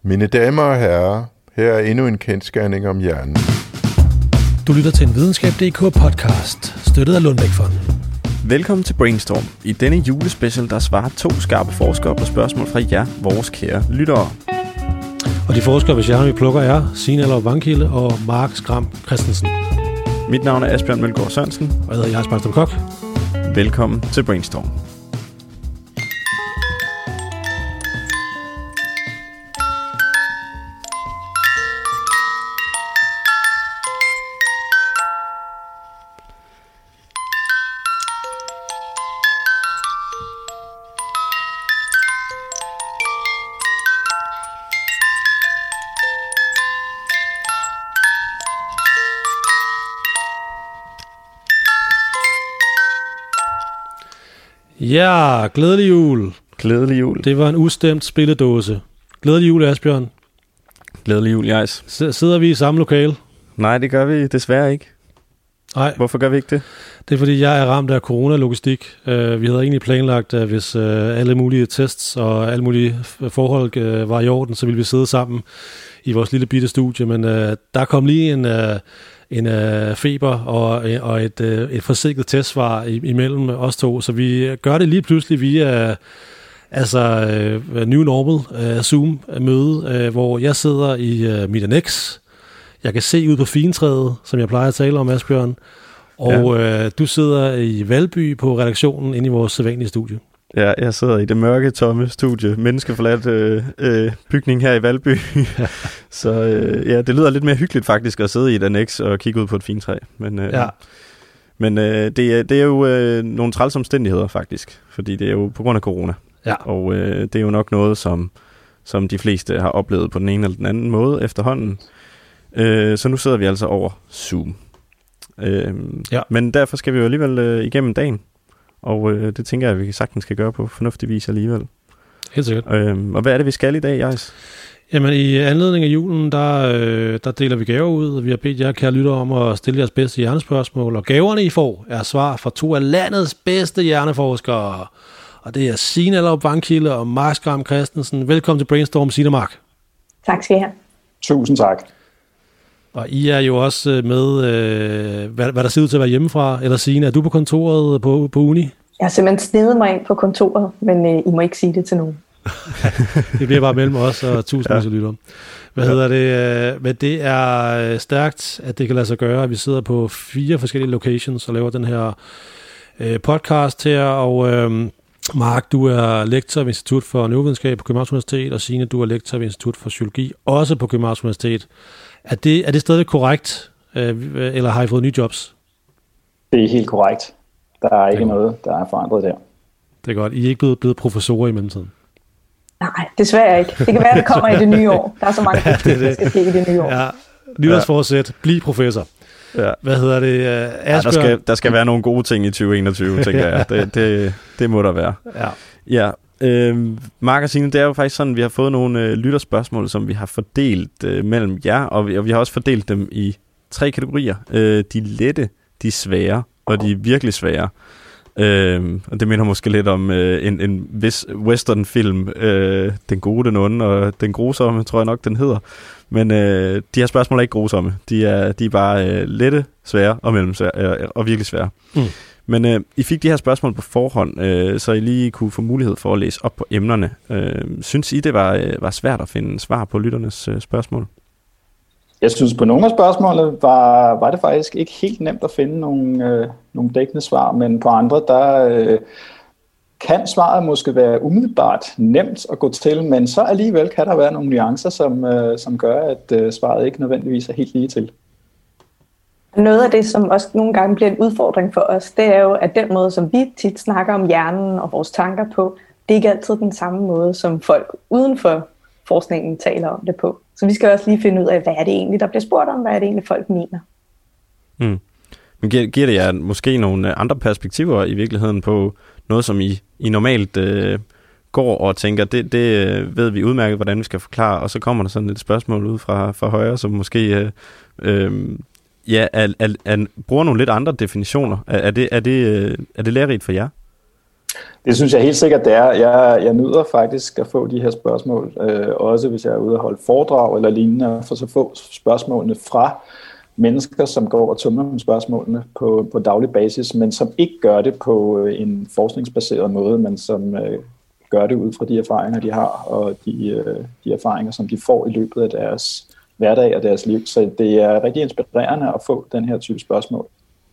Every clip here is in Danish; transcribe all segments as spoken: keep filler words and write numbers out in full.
Mine damer og herrer, her er endnu en kendsgerning om hjernen. Du lytter til en videnskab punktum d k podcast, støttet af Lundbeck-fonden. Velkommen til Brainstorm. I denne julespecial, der svarer to skarpe forskere på spørgsmål fra jer, vores kære lyttere. Og de forskere, hvis jeg vi plukker, er Signe Alderup Vangkilde og Mark Skram Christensen. Mit navn er Asbjørn Mølgaard Sørensen. Og jeg hedder Jens Markstrøm Kok. Velkommen til Brainstorm. Ja, glædelig jul. Glædelig jul. Det var en ustemt spilledåse. Glædelig jul, Asbjørn. Glædelig jul, Jens. S- sidder vi i samme lokale? Nej, det gør vi desværre ikke. Nej. Hvorfor gør vi ikke det? Det er, fordi jeg er ramt af corona-logistik. Uh, vi havde egentlig planlagt, at hvis uh, alle mulige tests og alle mulige forhold uh, var i orden, så ville vi sidde sammen i vores lille bitte studie. Men uh, der kom lige en... Uh, en uh, feber og, og et, uh, et forsinket testsvar imellem os to, så vi gør det lige pludselig via altså uh, New Normal uh, Zoom-møde, uh, hvor jeg sidder i uh, mit annex. Jeg kan se ud på fintræet, som jeg plejer at tale om, Asbjørn, og ja. uh, du sidder i Valby på redaktionen inde i vores sædvanlige studie. Ja, jeg sidder i det mørke, tomme studie, menneskeforladt øh, øh, bygning her i Valby. Så øh, ja, det lyder lidt mere hyggeligt faktisk at sidde i et annex og kigge ud på et fint træ. Men, øh, ja. men øh, det, er, det er jo øh, nogle træls omstændigheder faktisk, fordi det er jo på grund af corona. Ja. Og øh, det er jo nok noget, som, som de fleste har oplevet på den ene eller den anden måde efterhånden. Øh, så nu sidder vi altså over Zoom. Øh, ja. Men derfor skal vi jo alligevel øh, igennem dagen. Og øh, det tænker jeg, at vi sagtens skal gøre på fornuftig vis alligevel. Helt sikkert. Øhm, og hvad er det, vi skal i dag, Jais? Jamen, i anledning af julen, der, øh, der deler vi gaver ud. Vi har bedt jer, kære lyttere, om at stille jeres bedste hjernespørgsmål. Og gaverne, I får, er svar fra to af landets bedste hjerneforskere. Og det er Signe Alderup Vangkilde og Mark Skram Christensen. Velkommen til Brainstorm, Signe og Mark. Tak skal I have. Tusind tak. Og I er jo også med, øh, hvad, hvad der ser ud til at være hjemmefra. Eller Signe, er du på kontoret på, på uni? Jeg har simpelthen snedet mig ind på kontoret, men øh, I må ikke sige det til nogen. Det bliver bare mellem os og tusindvis af lyttere. Hvad ja. hedder det? Øh, men det er stærkt, at det kan lade sig gøre. Vi sidder på fire forskellige locations og laver den her øh, podcast her. Og øh, Mark, du er lektor ved Institut for Neurovidenskab på Københavns Universitet, og Signe, du er lektor ved Institut for Psykologi, også på Københavns Universitet. Er det, er det stadig korrekt, øh, eller har I fået nye jobs? Det er helt korrekt. Der er ikke er noget, der er forandret der. Det er godt. I er ikke blevet, blevet professorer i mellemtiden? Nej, desværre ikke. Det kan være, det kommer i det nye år. Der er så mange ting, der skal ske i det nye år. Ja, nytårsforsæt. Bliv professor. Ja. Hvad hedder det? Uh, ja, der, skal, der skal være nogle gode ting i tyve enogtyve, tænker jeg. Det, det, det må der være. Ja. Ja. Øh, Mark og Signe, det er jo faktisk sådan, vi har fået nogle øh, lytterspørgsmål, som vi har fordelt øh, mellem jer, og vi, og vi har også fordelt dem i tre kategorier. Øh, de lette, de svære, og de virkelig svære. Øh, og det minder måske lidt om øh, en, en vis westernfilm, øh, Den gode, den onde og Den grusomme, tror jeg nok, den hedder. Men øh, de her spørgsmål er ikke grusomme. De er, de er bare øh, lette, svære og mellemsvære, øh, og virkelig svære. Mm. Men øh, I fik de her spørgsmål på forhånd, øh, så I lige kunne få mulighed for at læse op på emnerne. Øh, synes I, det var, øh, var svært at finde svar på lytternes øh, spørgsmål? Jeg synes, på nogle af spørgsmålene var, var det faktisk ikke helt nemt at finde nogle, øh, nogle dækkende svar, men på andre, der øh, kan svaret måske være umiddelbart nemt at gå til, men så alligevel kan der være nogle nuancer, som, øh, som gør, at øh, svaret ikke nødvendigvis er helt lige til. Noget af det, som også nogle gange bliver en udfordring for os, det er jo, at den måde, som vi tit snakker om hjernen og vores tanker på, det er ikke altid den samme måde, som folk uden for forskningen taler om det på. Så vi skal også lige finde ud af, hvad er det egentlig, der bliver spurgt om, hvad er det egentlig, folk mener. Mm. Men giver, giver det jer måske nogle andre perspektiver i virkeligheden på noget, som I, I normalt øh, går og tænker, det, det ved vi udmærket, hvordan vi skal forklare, og så kommer der sådan et spørgsmål ud fra, fra højre, som måske øh, øh, ja, er, er, er, bruger nogle lidt andre definitioner. Er, er, det, er, det, er det lærerigt for jer? Det synes jeg helt sikkert, det er. Jeg, jeg nyder faktisk at få de her spørgsmål, øh, også hvis jeg er ude og holde foredrag eller lignende, for så få spørgsmålene fra mennesker, som går og tumler med spørgsmålene på, på daglig basis, men som ikke gør det på en forskningsbaseret måde, men som øh, gør det ud fra de erfaringer, de har, og de, øh, de erfaringer, som de får i løbet af deres hverdag og deres liv. Så det er rigtig inspirerende at få den her type spørgsmål.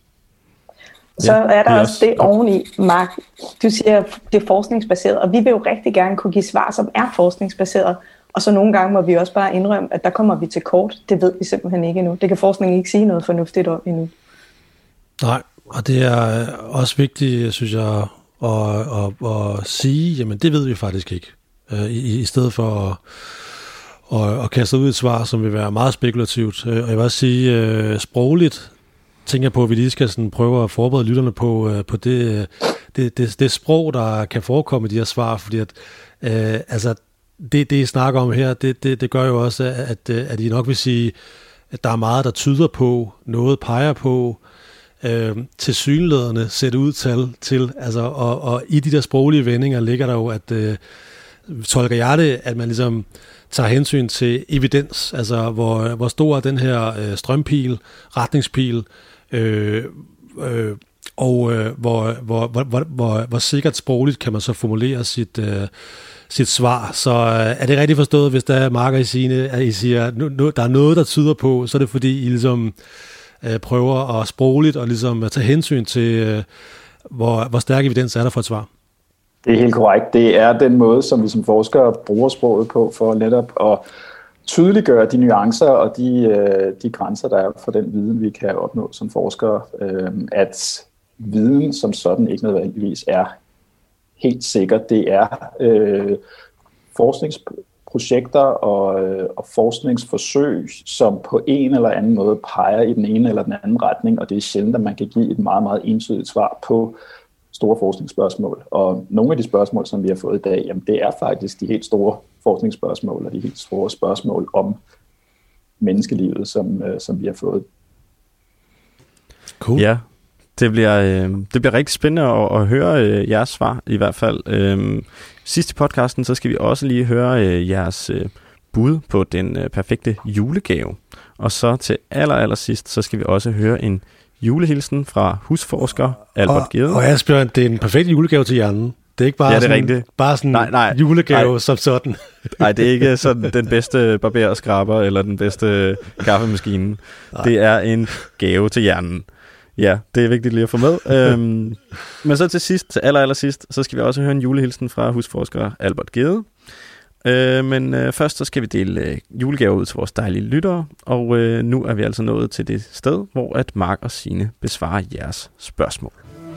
Så ja, er der det også det oveni, Mark. Du siger, det er forskningsbaseret, og vi vil jo rigtig gerne kunne give svar, som er forskningsbaseret. Og så nogle gange må vi også bare indrømme, at der kommer vi til kort. Det ved vi simpelthen ikke endnu. Det kan forskningen ikke sige noget fornuftigt om endnu. Nej, og det er også vigtigt, synes jeg, at, at, at sige, jamen det ved vi faktisk ikke. I, i stedet for at, at, at kaste ud et svar, som vil være meget spekulativt. Og jeg vil også sige, sprogligt, tænker jeg på, at vi lige skal sådan prøve at forberede lytterne på, på det, det, det, det sprog, der kan forekomme i de her svar, fordi at, øh, altså, det, det, I snakker om her, det, det, det gør jo også, at, at I nok vil sige, at der er meget, der tyder på, noget peger på, øh, tilsyneladende sætte ud tal til, altså, og, og i de der sproglige vendinger ligger der jo, at øh, tolker jeg det, at man ligesom tager hensyn til evidens, altså hvor, hvor stor er den her øh, strømpil, retningspil, øh, øh, og øh, hvor, hvor, hvor, hvor, hvor, hvor sikkert sprogligt kan man så formulere sit, øh, sit svar. Så øh, er det rigtigt forstået, hvis der er Mark og Signe, at I siger, at nu, nu, der er noget, der tyder på, så er det fordi, I ligesom øh, prøver at sprogligt og ligesom at tage hensyn til, øh, hvor, hvor stærk evidens er der for et svar? Det er helt korrekt. Det er den måde, som vi som forskere bruger sproget på, for netop at tydeliggøre de nuancer og de, de grænser, der er for den viden, vi kan opnå som forskere. At viden som sådan ikke nødvendigvis er helt sikkert. Det er øh, forskningsprojekter og, og forskningsforsøg, som på en eller anden måde peger i den ene eller den anden retning, og det er sjældent, at man kan give et meget, meget entydigt svar på store forskningsspørgsmål. Og nogle af de spørgsmål, som vi har fået i dag, jamen det er faktisk de helt store forskningsspørgsmål og de helt store spørgsmål om menneskelivet, som, som vi har fået. Cool. Ja, det bliver, øh, det bliver rigtig spændende at, at høre øh, jeres svar i hvert fald. Øh, sidst i podcasten, så skal vi også lige høre øh, jeres øh, bud på den øh, perfekte julegave. Og så til aller, aller sidst, så skal vi også høre en julehilsen fra husforsker Albert Gede. Og, og Asbjørn, det er en perfekt julegave til hjernen. Det er ikke bare ja, det er sådan, bare sådan nej, nej, julegave nej. Som sådan. Nej, det er ikke sådan den bedste barberskraber eller den bedste kaffemaskine. Nej. Det er en gave til hjernen. Ja, det er vigtigt lige at få med. øhm, men så til sidst, til aller, aller sidst, så skal vi også høre en julehilsen fra husforsker Albert Gede. Øh, men øh, først så skal vi dele øh, julegaver ud til vores dejlige lyttere, og øh, nu er vi altså nået til det sted, hvor at Mark og Signe besvarer jeres spørgsmål.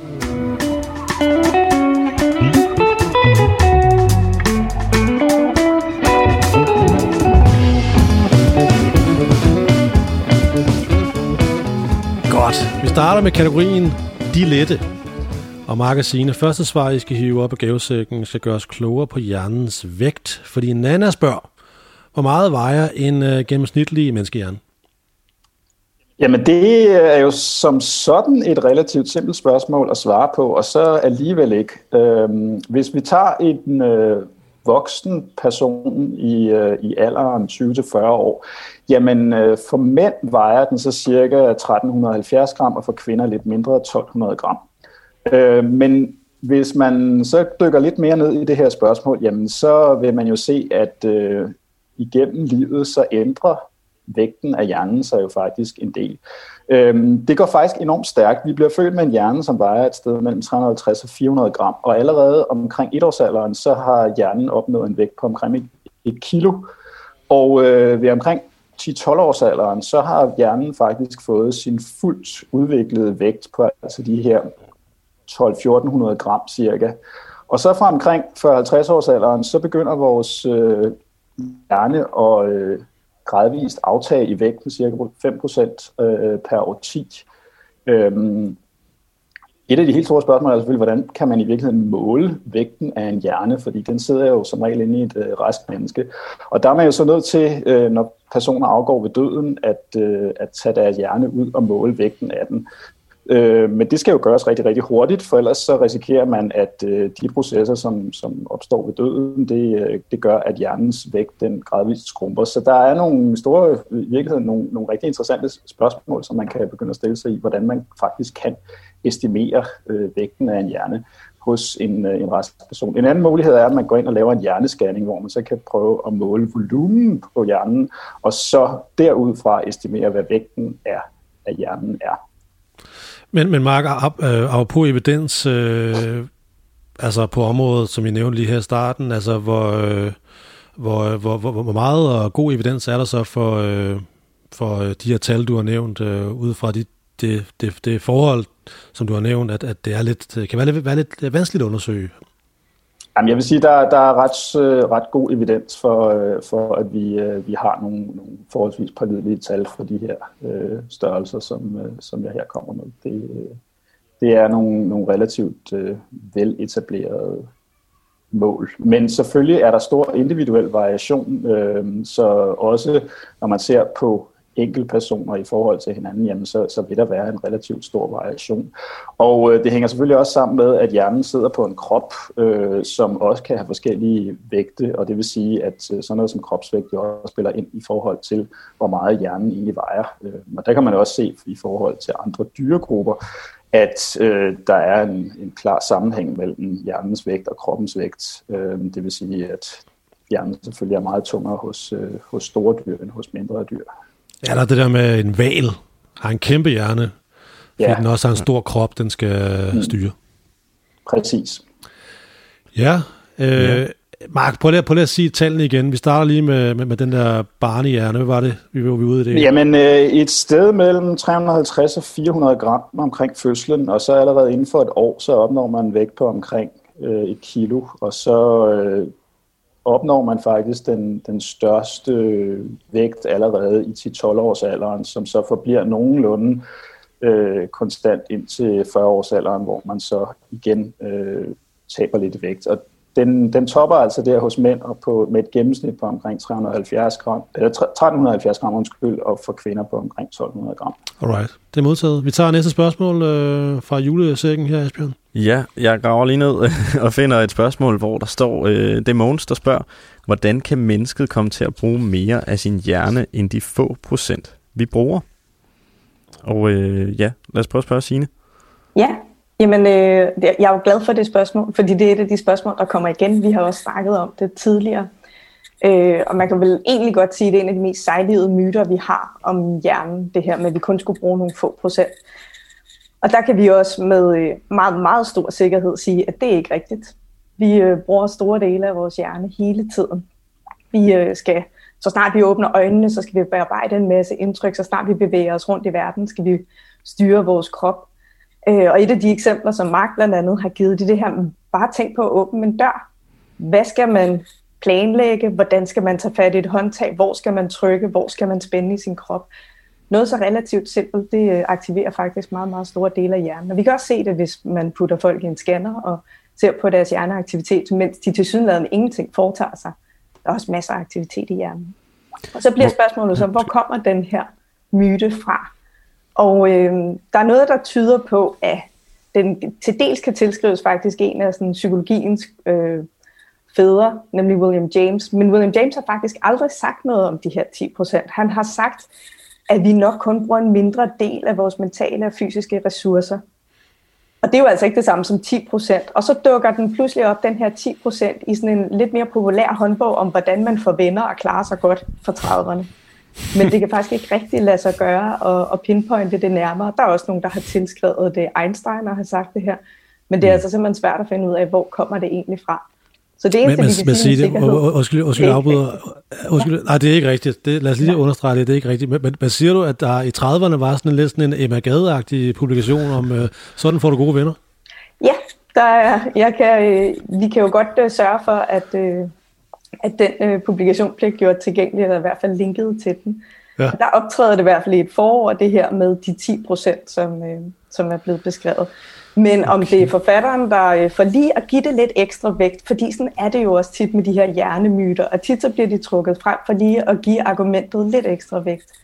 Godt. Vi starter med kategorien De Lette. Og Mark og Signe, første svar, I skal hive op af gavesækken, skal gøre os klogere på hjernens vægt. Fordi Nana spørger, hvor meget vejer en øh, gennemsnitlig menneskehjerne? Jamen det er jo som sådan et relativt simpelt spørgsmål at svare på, og så alligevel ikke. Øhm, hvis vi tager en øh, voksen person i, øh, i alderen tyve til fyrre år, jamen øh, for mænd vejer den så cirka tretten halvfjerds gram, og for kvinder lidt mindre, tolv hundrede gram. Øh, men hvis man så dykker lidt mere ned i det her spørgsmål, jamen så vil man jo se, at øh, igennem livet så ændrer vægten af hjernen sig jo faktisk en del. Øh, det går faktisk enormt stærkt. Vi bliver født med en hjerne, som vejer et sted mellem tre hundrede og halvtreds og fire hundrede gram, og allerede omkring etårsalderen, så har hjernen opnået en vægt på omkring et, et kilo. Og øh, ved omkring ti til tolv årsalderen, så har hjernen faktisk fået sin fuldt udviklede vægt på altså de her tolv til fjorten hundrede gram cirka. Og så fra omkring fyrre til halvtreds årsalderen, så begynder vores øh, hjerne at øh, gradvist aftage i vægt med cirka fem procent øh, per årti. Øhm, et af de helt store spørgsmål er selvfølgelig, hvordan kan man i virkeligheden måle vægten af en hjerne, fordi den sidder jo som regel inde i et øh, rask menneske. Og der er man jo så nødt til, øh, når personer afgår ved døden, at, øh, at tage deres hjerne ud og måle vægten af den. Øh, men det skal jo gøres rigtig, rigtig hurtigt, for ellers så risikerer man, at øh, de processer, som, som opstår ved døden, det, øh, det gør, at hjernens vægt den gradvist skrumper. Så der er nogle store, i virkeligheden nogle, nogle rigtig interessante spørgsmål, som man kan begynde at stille sig i, hvordan man faktisk kan estimere øh, vægten af en hjerne hos en, øh, en rask person. En anden mulighed er, at man går ind og laver en hjernescanning, hvor man så kan prøve at måle volumen på hjernen, og så derudfra estimere, hvad vægten er af hjernen er. Men, men Mark, apropos evidens, øh, altså på området, som jeg nævnte lige her i starten, altså hvor, øh, hvor, hvor, hvor, hvor meget og god evidens er der så for, øh, for de her tal, du har nævnt, øh, ud fra de, det, det, det forhold, som du har nævnt, at, at det er lidt, kan være lidt, være lidt vanskeligt at undersøge? Jamen, jeg vil sige, at der, der er ret, øh, ret god evidens for, øh, for at vi, øh, vi har nogle, nogle forholdsvis pålidelige tal for de her øh, størrelser, som, øh, som jeg her kommer med. Det, øh, det er nogle, nogle relativt øh, veletablerede mål. Men selvfølgelig er der stor individuel variation, øh, så også når man ser på enkeltpersoner i forhold til hinanden, jamen så, så vil der være en relativt stor variation. Og øh, det hænger selvfølgelig også sammen med, at hjernen sidder på en krop, øh, som også kan have forskellige vægte, og det vil sige, at øh, sådan noget som kropsvægt jo også spiller ind i forhold til, hvor meget hjernen egentlig vejer. Øh, og der kan man også se i forhold til andre dyregrupper, at øh, der er en, en klar sammenhæng mellem hjernens vægt og kroppens vægt. Øh, det vil sige, at hjernen selvfølgelig er meget tungere hos, øh, hos store dyr end hos mindre dyr. Ja, der er det der med en hval har en kæmpe hjerne, fordi ja. Den også har en stor krop, den skal mm. styre. Præcis. Ja, øh, ja. Mark, prøv lige, prøv lige at sige tallene igen. Vi starter lige med, med, med den der barnehjerne. Hvad var det, vi var ude i det? Jamen, øh, et sted mellem tre hundrede og halvtreds og fire hundrede gram omkring fødslen, og så allerede inden for et år, så opnår man en vægt på omkring øh, et kilo, og så øh, opnår man faktisk den, den største vægt allerede i ti til tolv års alderen, som så forbliver nogenlunde øh, konstant indtil fyrre års alderen, hvor man så igen øh, taber lidt vægt. Og den, den topper altså der hos mænd og på, med et gennemsnit på omkring tre hundrede og halvfjerds gram, eller tretten halvfjerds gram undskyld, og for kvinder på omkring tolv hundrede gram. Alright, det er modtaget. Vi tager næste spørgsmål øh, fra julesækken her, Asbjørn. Ja, jeg graver lige ned og finder et spørgsmål, hvor der står, øh, det er Mogens, der spørger, hvordan kan mennesket komme til at bruge mere af sin hjerne end de få procent, vi bruger? Og øh, ja, lad os prøve at spørge Signe. Ja, jamen øh, jeg er jo glad for det spørgsmål, fordi det er et af de spørgsmål, der kommer igen. Vi har også snakket om det tidligere. Øh, og man kan vel egentlig godt sige, at det er en af de mest sejlivede myter, vi har om hjernen, det her med, at vi kun skulle bruge nogle få procent. Og der kan vi også med meget, meget stor sikkerhed sige, at det er ikke rigtigt. Vi øh, bruger store dele af vores hjerne hele tiden. Vi øh, skal, så snart vi åbner øjnene, så skal vi bearbejde en masse indtryk. Så snart vi bevæger os rundt i verden, skal vi styre vores krop. Øh, og et af de eksempler, som Mark blandt andet har givet, det er det her, bare tænk på at åbne en dør. Hvad skal man planlægge? Hvordan skal man tage fat i et håndtag? Hvor skal man trykke? Hvor skal man spænde i sin krop? Noget så relativt simpelt, det aktiverer faktisk meget, meget store dele af hjernen. Og vi kan også se det, hvis man putter folk i en scanner og ser på deres hjerneaktivitet, mens de tilsyneladende ingenting foretager sig. Der er også masser af aktivitet i hjernen. Og så bliver spørgsmålet så, hvor kommer den her myte fra? Og øh, der er noget, der tyder på, at den til dels kan tilskrives faktisk en af sådan, psykologiens øh, fædre, nemlig William James. Men William James har faktisk aldrig sagt noget om de her ti procent. Han har sagt, at vi nok kun bruger en mindre del af vores mentale og fysiske ressourcer. Og det er jo altså ikke det samme som ti procent. Og så dukker den pludselig op, den her ti procent, i sådan en lidt mere populær håndbog om, hvordan man får venner og klarer sig godt for trediverne. Men det kan faktisk ikke rigtig lade sig gøre og, og pinpointe det nærmere. Der er også nogen, der har tilskrevet det. Einstein har sagt det her. Men det er altså simpelthen svært at finde ud af, hvor kommer det egentlig fra. Så det eneste, men, vi kan sige med sikkerhed... Undskyld, undskyld, afbryder. Undskyld, nej, det er ikke rigtigt. Det, lad os lige understrege det, det er ikke rigtigt. Men, men, men siger du, at der i trediverne var sådan en, lidt sådan en Emma Gade-agtig publikation om, øh, sådan får du gode venner? Ja, der er, jeg kan, øh, vi kan jo godt øh, sørge for, at, øh, at den øh, publikation bliver gjort tilgængelig, eller i hvert fald linket til den. Ja. Der optræder det i hvert fald i et forår, det her med de ti procent, som, øh, som er blevet beskrevet. Men okay. Om det er forfatteren, der får lige at give det lidt ekstra vægt, fordi sådan er det jo også tit med de her hjernemyter, og tit så bliver de trukket frem for lige at give argumentet lidt ekstra vægt.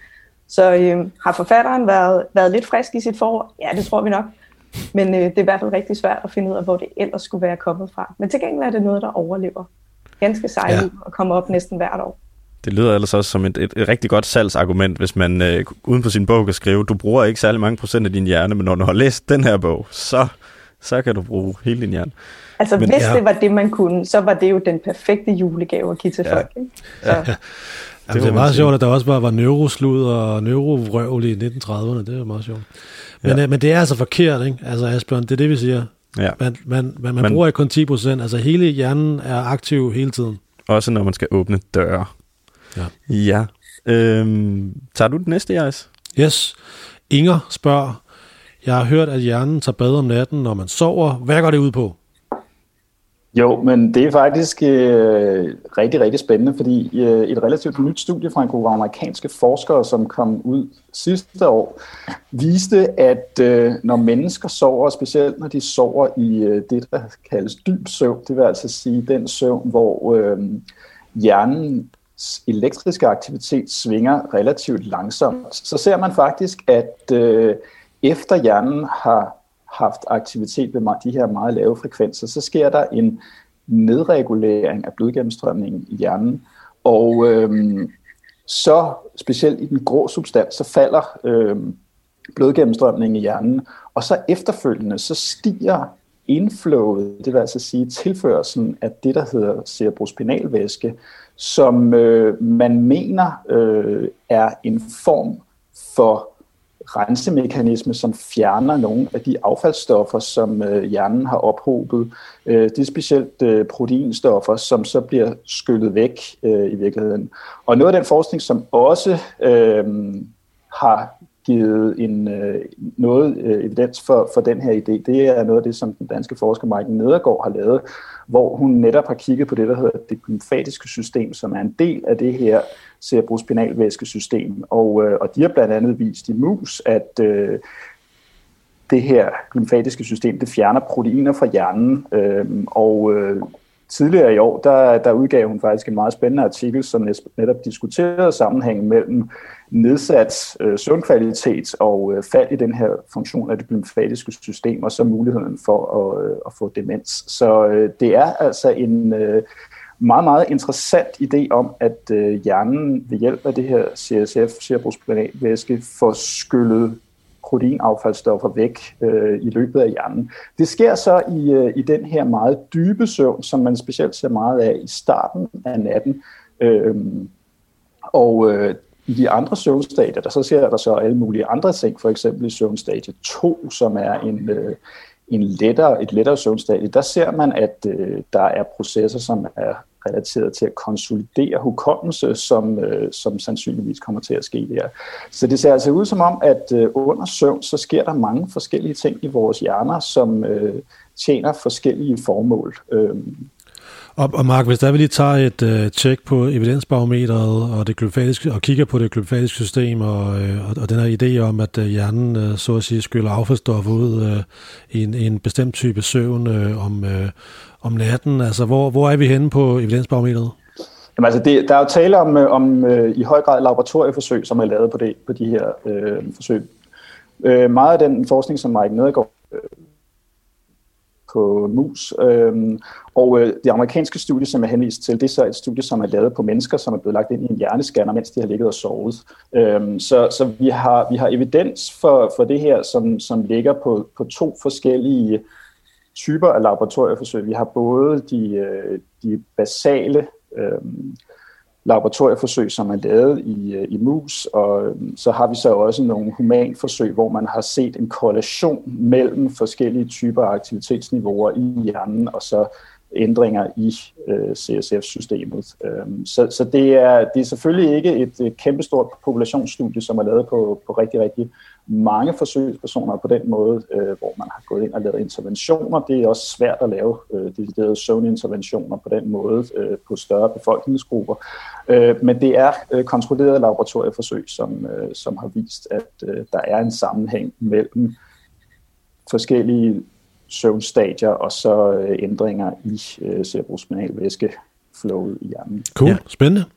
Så øh, har forfatteren været, været lidt frisk i sit forord? Ja, det tror vi nok. Men øh, det er i hvert fald rigtig svært at finde ud af, hvor det ellers skulle være kommet fra. Men til gengæld er det noget, der overlever ganske sejligt ja. og kommer op næsten hvert år. Det lyder ellers også som et, et, et rigtig godt salgsargument, hvis man øh, uden på sin bog kan skrive, du bruger ikke særlig mange procent af din hjerne, men når du har læst den her bog, så, så kan du bruge hele din hjerne. Altså men, hvis ja. det var det, man kunne, så var det jo den perfekte julegave at give til ja. folk. Ikke? Så. Ja. Ja. Jamen, det er meget sjovt, at der også var, var neuroslud og neurovrøvl i nitten trediverne. Det er meget sjovt. Men, ja. men det er altså forkert, ikke? Altså Asbjørn, det er det, vi siger. Ja. Man, man, man, man men, bruger kun ti procent. Altså hele hjernen er aktiv hele tiden. Også når man skal åbne døre. Ja. ja. Øhm, tager du det næste, Jais? Yes. Inger spørger, jeg har hørt, at hjernen tager bad om natten, når man sover. Hvad går det ud på? Jo, men det er faktisk øh, rigtig, rigtig spændende, fordi øh, et relativt nyt studie fra en gruppe amerikanske forskere, som kom ud sidste år, viste, at øh, når mennesker sover, specielt når de sover i øh, det, der kaldes dyb søvn, det vil altså sige den søvn, hvor øh, hjernens elektriske aktivitet svinger relativt langsomt, så ser man faktisk, at øh, efter hjernen har haft aktivitet ved de her meget lave frekvenser, så sker der en nedregulering af blodgennemstrømningen i hjernen. Og øhm, så specielt i den grå substans, så falder øhm, blodgennemstrømningen i hjernen, og så efterfølgende, så stiger indflowet, det vil altså sige tilførselen af det, der hedder cerebrospinalvæske, som øh, man mener øh, er en form for rensemekanisme, som fjerner nogle af de affaldsstoffer, som øh, hjernen har ophobet. Øh, det er specielt øh, proteinstoffer, som så bliver skyllet væk øh, i virkeligheden. Og noget af den forskning, som også øh, har givet en, øh, noget øh, evidens for, for den her idé, det er noget af det, som den danske forsker Maiken Nedergaard har lavet, hvor hun netop har kigget på det, der hedder det glymfatiske system, som er en del af det her cerebrospinalvæskesystem. Og, øh, og de har blandt andet vist i mus, at øh, det her glymfatiske system, det fjerner proteiner fra hjernen. Øh, og øh, tidligere i år, der, der udgav hun faktisk en meget spændende artikel, som netop diskuterede sammenhængen mellem nedsat øh, søvnkvalitet og øh, fald i den her funktion af det glymfatiske system, og så muligheden for at, øh, at få demens. Så øh, det er altså en øh, meget, meget interessant idé om, at øh, hjernen ved hjælp af det her C S F, cerebrospinalvæske, får skyllet proteinaffaldsstoffer væk øh, i løbet af hjernen. Det sker så i, øh, i den her meget dybe søvn, som man specielt ser meget af i starten af natten. Øh, og øh, i de andre søvnstadier, der så ser der så alle mulige andre ting, for eksempel i søvnstadie to, som er en, øh, en lettere, et lettere søvnstadie, der ser man, at øh, der er processer, som er relateret til at konsolidere hukommelse, som, øh, som sandsynligvis kommer til at ske der. Så det ser altså ud som om, at øh, under søvn, så sker der mange forskellige ting i vores hjerner, som øh, tjener forskellige formål. Øh, Og, og Mark, hvis der vi lige tager et øh, tjek på evidensbarometeret og, det glymfatiske, og kigger på det glymfatiske system og, øh, og, og den her idé om, at øh, hjernen øh, så at sige skyller affaldsstoffer ud øh, i, en, i en bestemt type søvn øh, om, øh, om natten, altså hvor, hvor er vi henne på evidensbarometeret? Jamen altså, det, der er jo tale om, om øh, i høj grad laboratorieforsøg, som er lavet på, det, på de her øh, forsøg. Øh, meget af den forskning, som Maiken Nedergaard øh, på mus. Øhm, og øh, det amerikanske studie, som jeg henviste til, det er så et studie, som er lavet på mennesker, som er blevet lagt ind i en hjernescanner, mens de har ligget og sovet. Øhm, så så vi, har, vi har evidens for, for det her, som, som ligger på, på to forskellige typer af laboratorieforsøg. Vi har både de, de basale øh, laboratorieforsøg, som er lavet i, i mus, og så har vi så også nogle humanforsøg, hvor man har set en korrelation mellem forskellige typer af aktivitetsniveauer i hjernen, og så ændringer i øh, C S F-systemet. Øhm, så så det, er, det er selvfølgelig ikke et, et kæmpestort populationsstudie, som er lavet på, på rigtig, rigtig mange forsøgspersoner på den måde, øh, hvor man har gået ind og lavet interventioner. Det er også svært at lave øh, deciderede søvninterventioner på den måde øh, på større befolkningsgrupper. Øh, men det er øh, kontrollerede laboratorieforsøg, som, øh, som har vist, at øh, der er en sammenhæng mellem forskellige søvnstadier og så øh, ændringer i øh, cerebrospinalvæskeflowet i hjernen. Cool, ja. Spændende.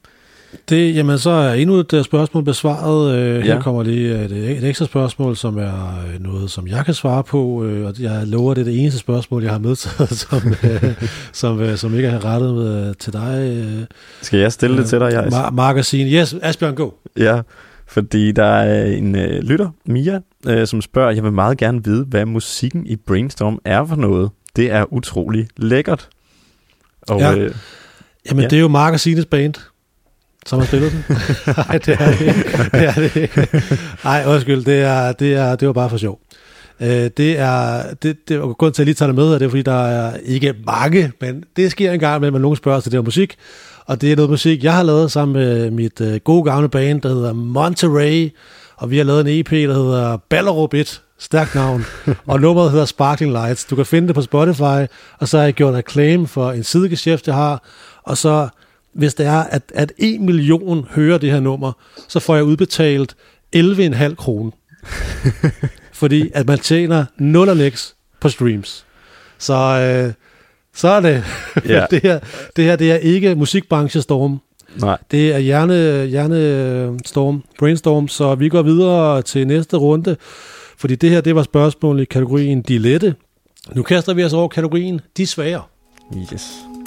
Det, jamen, så er endnu et spørgsmål besvaret. Øh, ja. Her kommer lige et, et ekstra spørgsmål, som er noget, som jeg kan svare på. Øh, og jeg lover, det er det eneste spørgsmål, jeg har medtaget, som, øh, som, øh, som ikke er rettet med, til dig. Øh, Skal jeg stille øh, det til dig, Jais? Ma- Magasin. Yes, Asbjørn, go. Ja, fordi der er en øh, lytter, Mia, øh, som spørger, jeg vil meget gerne vide, hvad musikken i Brainstorm er for noget. Det er utrolig lækkert. Og, ja. øh, Jamen, ja. det er jo Magasinets band, som har spillet den. Nej, det er det ikke. Det er det ikke. Nej, undskyld, det, er, det, er, det var bare for sjov. Uh, det er, det, det er grund til at lige tage det med, og det er fordi, der er ikke mange, men det sker en gang imellem, at nogen spørger til det her musik, og det er noget musik, jeg har lavet sammen med mit uh, gode gamle band, der hedder Monterey, og vi har lavet en E P, der hedder Ballerup et, stærkt navn, og nummeret hedder Sparkling Lights. Du kan finde det på Spotify, og så har jeg gjort reklame for en sidegeschæft, jeg har, og så hvis det er, at, at en million hører det her nummer, så får jeg udbetalt elleve komma fem kroner. Fordi at man tjener nul og niks på streams. Så, øh, så er det. Yeah. det, her, det her, det er ikke musikbranchestorm. Nej. Det er hjerne, hjernestorm, brainstorm, så vi går videre til næste runde. Fordi det her, det var spørgsmål i kategorien de lette. Nu kaster vi os over kategorien de svære. Yes.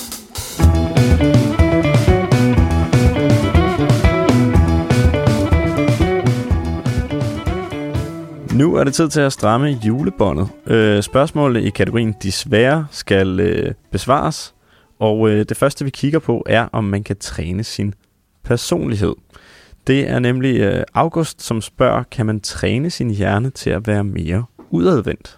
Nu er det tid til at stramme julebåndet. Øh, spørgsmålet i kategorien de svære skal øh, besvares, og øh, det første vi kigger på er, om man kan træne sin personlighed. Det er nemlig øh, August, som spørger, kan man træne sin hjerne til at være mere udadvendt?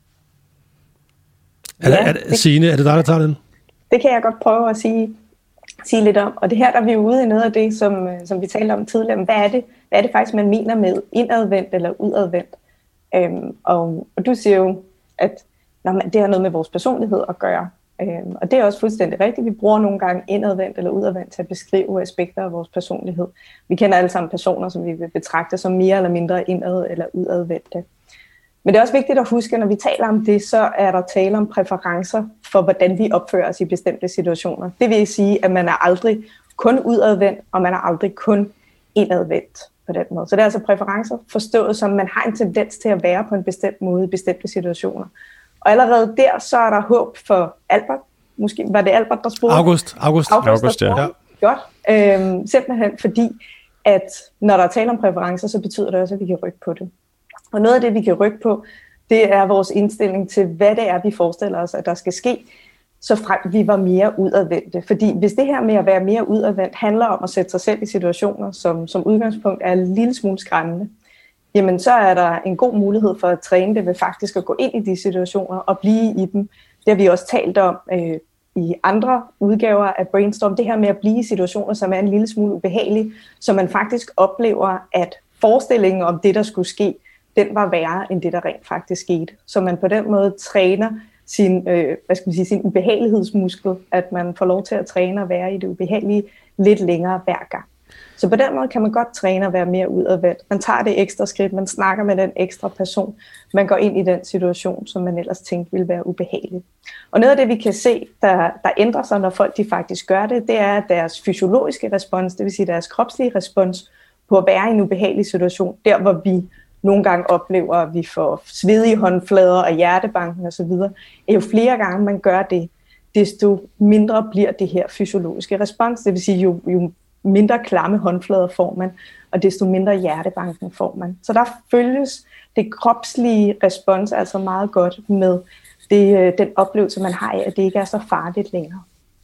Ja, er, er, det, Signe, er det dig, der tager den? Det kan jeg godt prøve at sige, sige lidt om. Og det her, der er vi ude i noget af det, som, som vi talte om tidligere. Hvad er det, hvad er det faktisk, man mener med indadvendt eller udadvendt? Øhm, og, og du siger jo, at når man, det har noget med vores personlighed at gøre. Øhm, og det er også fuldstændig rigtigt. Vi bruger nogle gange indadvendt eller udadvendt til at beskrive aspekter af vores personlighed. Vi kender alle sammen personer, som vi vil betragte som mere eller mindre indad- eller udadvendte. Men det er også vigtigt at huske, at når vi taler om det, så er der tale om præferencer for, hvordan vi opfører os i bestemte situationer. Det vil sige, at man er aldrig kun udadvendt, og man er aldrig kun indadvendt på den måde. Så det er altså præferencer forstået som, man har en tendens til at være på en bestemt måde i bestemte situationer. Og allerede der, så er der håb for Albert. Måske var det Albert, der spurgte? August. August, August, August ja. ja. Godt. Øhm, simpelthen fordi, at når der er tale om præferencer, så betyder det også, at vi kan rykke på det. Og noget af det, vi kan rykke på, det er vores indstilling til, hvad det er, vi forestiller os, at der skal ske, så frem vi var mere udadvendte. Fordi hvis det her med at være mere udadvendt handler om at sætte sig selv i situationer, som som udgangspunkt er en lille smule skræmmende, jamen så er der en god mulighed for at træne det ved faktisk at gå ind i de situationer og blive i dem. Det har vi også talt om øh, i andre udgaver af Brainstorm, det her med at blive i situationer, som er en lille smule ubehagelige, så man faktisk oplever, at forestillingen om det, der skulle ske, den var værre end det, der rent faktisk skete. Så man på den måde træner sin, øh, hvad skal man sige, sin ubehagelighedsmuskel, at man får lov til at træne og være i det ubehagelige lidt længere hver gang. Så på den måde kan man godt træne at være mere udadvendt. Man tager det ekstra skridt, man snakker med den ekstra person, man går ind i den situation, som man ellers tænkte ville være ubehagelig. Og noget af det, vi kan se, der, der ændrer sig, når folk de faktisk gør det, det er deres fysiologiske respons, det vil sige deres kropslige respons på at være i en ubehagelig situation, der hvor vi nogle gange oplever, at vi får svedige håndflader og hjertebanken osv. Jo flere gange man gør det, desto mindre bliver det her fysiologiske respons. Det vil sige, jo, jo mindre klamme håndflader får man, og desto mindre hjertebanken får man. Så der følges det kropslige respons altså meget godt med det, den oplevelse, man har af, at det ikke er så farligt længere.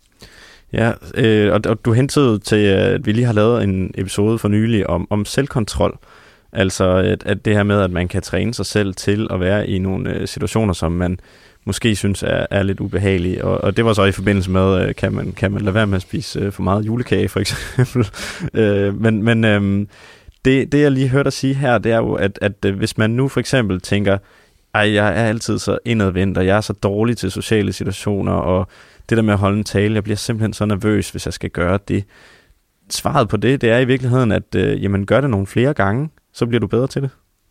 Ja, øh, og, og du hentede til, at vi lige har lavet en episode for nylig om, om selvkontrol. Altså at, at det her med, at man kan træne sig selv til at være i nogle øh, situationer, som man måske synes er, er lidt ubehagelige. Og, og det var så i forbindelse med, øh, kan, man, kan man lade være med at spise øh, for meget julekage, for eksempel. øh, men men øh, det, det, jeg lige hørte dig sige her, det er jo, at, at øh, hvis man nu for eksempel tænker, ej, jeg er altid så indadvendt, og jeg er så dårlig til sociale situationer, og det der med at holde en tale, jeg bliver simpelthen så nervøs, hvis jeg skal gøre det. Svaret på det, det er i virkeligheden, at øh, jamen, gør det nogle flere gange, så bliver du bedre til det.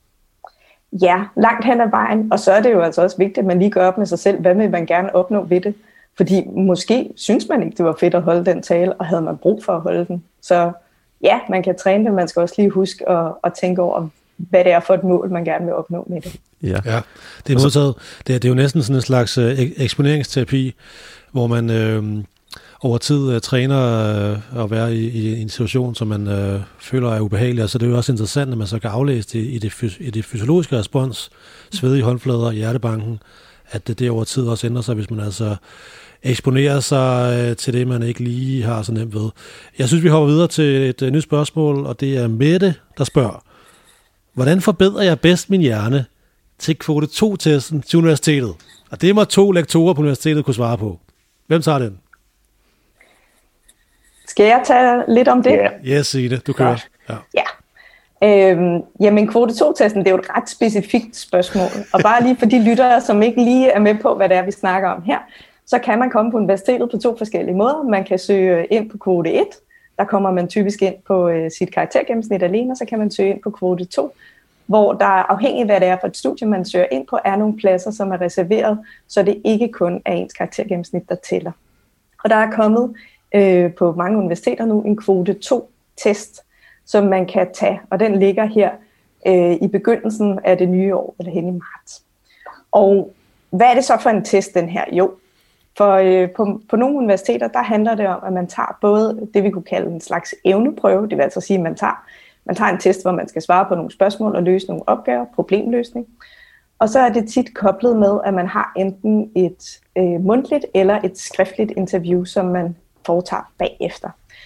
Ja, langt hen ad vejen. Og så er det jo altså også vigtigt, at man lige gør op med sig selv, hvad vil man gerne opnå ved det. Fordi måske synes man ikke, det var fedt at holde den tale, og havde man brug for at holde den, så ja, man kan træne det, man skal også lige huske at, at tænke over, hvad det er for et mål, man gerne vil opnå med det. Ja, ja, det er modtaget. Det er, det er jo næsten sådan en slags øh, eksponeringsterapi, hvor man øh, over tid øh, træner øh, at være i, i en situation, som man øh, føler er ubehagelig, og så det er jo også interessant, at man så kan aflæse det i det, fys- i det fysiologiske respons, svedige håndflader, hjertebanken, at det, det over tid også ændrer sig, hvis man altså eksponerer sig øh, til det, man ikke lige har så nemt ved. Jeg synes, vi hopper videre til et øh, nyt spørgsmål, og det er Mette, der spørger: hvordan forbedrer jeg bedst min hjerne til kvote to-testen til universitetet? Og det må to lektorer på universitetet kunne svare på. Hvem tager den? Skal jeg tage lidt om det? Ja. Ja, yes, Signe, du kører. Ja. ja. Øhm, jamen, kvote to-testen, det er jo et ret specifikt spørgsmål. Og bare lige for de lyttere, som ikke lige er med på, hvad det er, vi snakker om her, så kan man komme på universitetet på to forskellige måder. Man kan søge ind på kvote et. Der kommer man typisk ind på øh, sit karaktergennemsnit alene, og så kan man søge ind på kvote to, hvor der afhængig af, hvad det er for et studie, man søger ind på, er nogle pladser, som er reserveret, så det ikke kun er ens karaktergennemsnit, der tæller. Og der er kommet øh, på mange universiteter nu en kvote to-test, som man kan tage, og den ligger her øh, i begyndelsen af det nye år, eller hen i marts. Og hvad er det så for en test, den her? Jo, for øh, på, på nogle universiteter, der handler det om, at man tager både det, vi kunne kalde en slags evneprøve, det vil altså sige, at man tager, man tager en test, hvor man skal svare på nogle spørgsmål og løse nogle opgaver, problemløsning. Og så er det tit koblet med, at man har enten et øh, mundtligt eller et skriftligt interview, som man foretager bagefter.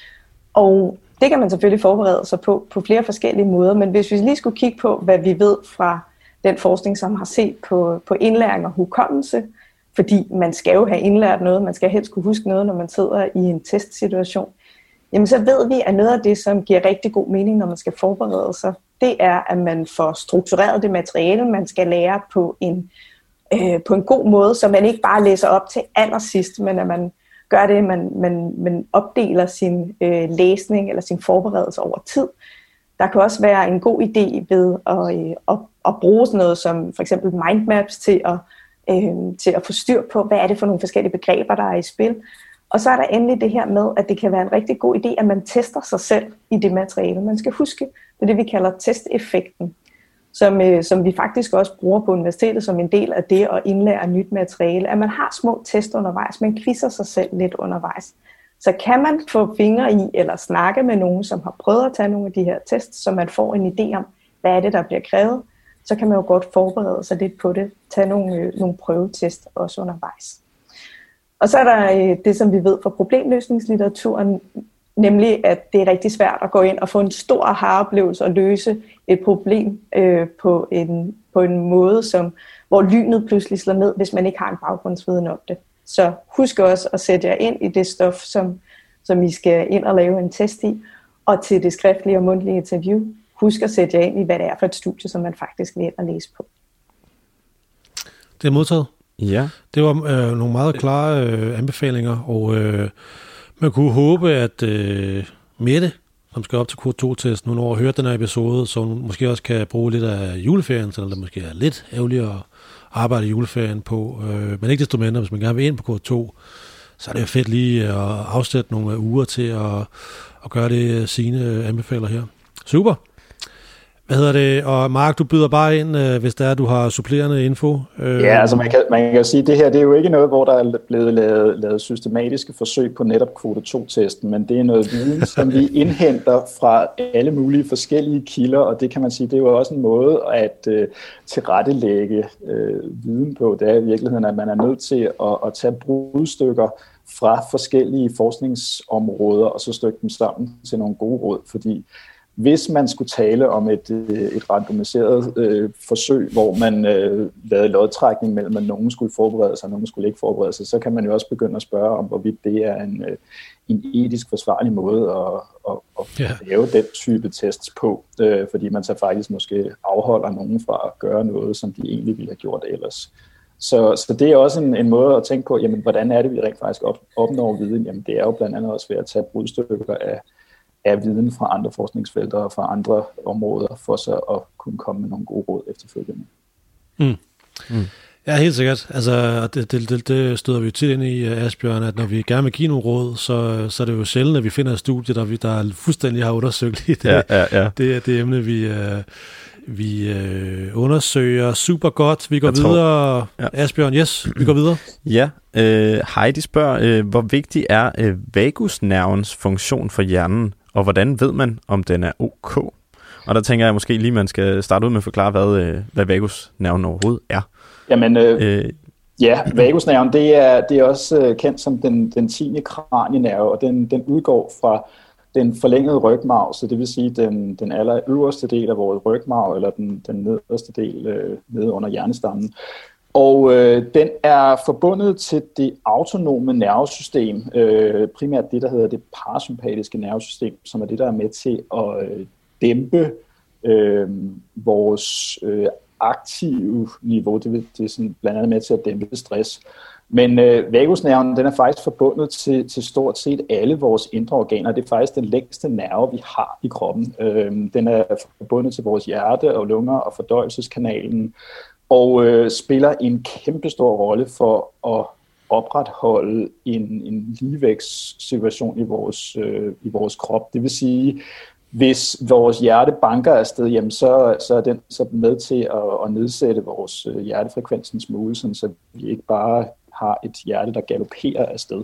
Og det kan man selvfølgelig forberede sig på på flere forskellige måder, men hvis vi lige skulle kigge på, hvad vi ved fra den forskning, som har set på, på indlæring og hukommelse, fordi man skal jo have indlært noget, man skal helst kunne huske noget, når man sidder i en testsituation, jamen så ved vi, at noget af det, som giver rigtig god mening, når man skal forberede sig, det er, at man får struktureret det materiale, man skal lære på en, øh, på en god måde, så man ikke bare læser op til allersidst, men at man gør det, man, man, man opdeler sin øh, læsning eller sin forberedelse over tid. Der kan også være en god idé ved at, øh, at, at bruge sådan noget som for eksempel mindmaps til at, øh, til at få styr på, hvad er det for nogle forskellige begreber, der er i spil. Og så er der endelig det her med, at det kan være en rigtig god idé, at man tester sig selv i det materiale. Man skal huske, det er det, vi kalder testeffekten, som, øh, som vi faktisk også bruger på universitetet som en del af det at indlære nyt materiale. At man har små test undervejs, man quizzer sig selv lidt undervejs. Så kan man få fingre i eller snakke med nogen, som har prøvet at tage nogle af de her tests, så man får en idé om, hvad er det, der bliver krævet, så kan man jo godt forberede sig lidt på det, tage nogle, øh, nogle prøvetest også undervejs. Og så er der øh, det, som vi ved fra problemløsningslitteraturen, nemlig at det er rigtig svært at gå ind og få en stor aha-oplevelse og løse et problem øh, på, en, på en måde, som, hvor lynet pludselig slår ned, hvis man ikke har en baggrundsviden om det. Så husk også at sætte jer ind i det stof, som, som I skal ind og lave en test i, og til det skriftlige og mundtlige interview, husk at sætte jer ind i, hvad det er for et studie, som man faktisk vil ind og læse på. Det er modtaget. Ja. Det var øh, nogle meget klare øh, anbefalinger, og øh, man kunne håbe, at øh, Mette, som skal op til kvote to-testen, hun har hørt den her episode, så hun måske også kan bruge lidt af juleferien, så det måske er lidt ærgerligt at arbejde i juleferien på. Øh, men ikke desto mindre, hvis man gerne vil ind på kvote to, så er det jo fedt lige at afsætte nogle uger til at, at gøre det, Signe anbefaler her. Super. Hvad hedder det? Og Mark, du byder bare ind, øh, hvis der er, du har supplerende info. Øh. Ja, altså man kan, man kan sige, at det her det er jo ikke noget, hvor der er blevet lavet, lavet systematiske forsøg på netop kvote to-testen, men det er noget viden, som vi indhenter fra alle mulige forskellige kilder, og det kan man sige, det er jo også en måde at øh, tilrettelægge øh, viden på. Det er i virkeligheden, at man er nødt til at, at tage brudstykker fra forskellige forskningsområder, og så stykke dem sammen til nogle gode råd, fordi hvis man skulle tale om et, et randomiseret øh, forsøg, hvor man øh, lavede lodtrækning mellem, at nogen skulle forberede sig, og nogen skulle ikke forberede sig, så kan man jo også begynde at spørge om, hvorvidt det er en, øh, en etisk forsvarlig måde at, at, at yeah. lave den type tests på, øh, fordi man så faktisk måske afholder nogen fra at gøre noget, som de egentlig ville have gjort ellers. Så, så det er også en, en måde at tænke på, jamen, hvordan er det, vi rent faktisk op, opnår viden? Jamen, det er jo blandt andet også ved at tage brudstykker af af viden fra andre forskningsfelter og fra andre områder, for så at kunne komme med nogle gode råd efterfølgende. Mm. Mm. Ja, helt sikkert. Altså, det, det, det, det støder vi jo tit ind i, Asbjørn, at når vi gerne vil give nogle råd, så, så er det jo sjældent, at vi finder et studie, der, vi, der fuldstændig har undersøgt det, ja, ja, ja. det, det emne, vi, øh, vi øh, undersøger. Super godt. Vi går Jeg videre. Tror, ja. Asbjørn, yes, vi går videre. Ja, øh, Heidi spørger, øh, hvor vigtig er øh, vagusnervens funktion for hjernen, og hvordan ved man, om den er ok? Og der tænker jeg måske lige, man skal starte ud med at forklare, hvad, øh, hvad vagusnerven overhovedet er. Jamen, øh, øh, ja, vagusnerven, det er, det er også øh, kendt som den, den tiende kranienerve, og den, den udgår fra den forlængede rygmarv, så det vil sige den, den aller øverste del af vores rygmarv, eller den, den nederste del øh, nede under hjernestammen. Og øh, den er forbundet til det autonome nervesystem, øh, primært det, der hedder det parasympatiske nervesystem, som er det, der er med til at øh, dæmpe øh, vores øh, aktive niveau. Det, det er sådan blandt andet med til at dæmpe stress. Men øh, vagusnerven, den er faktisk forbundet til, til stort set alle vores indre organer. Det er faktisk den længste nerve, vi har i kroppen. Øh, den er forbundet til vores hjerte og lunger og fordøjelseskanalen, og øh, spiller en kæmpestor rolle for at opretholde en, en ligevægtssituation i vores, øh, i vores krop. Det vil sige, hvis vores hjerte banker afsted, jamen så, så er den så med til at, at nedsætte vores hjertefrekvens en smule, så vi ikke bare har et hjerte, der galopperer afsted.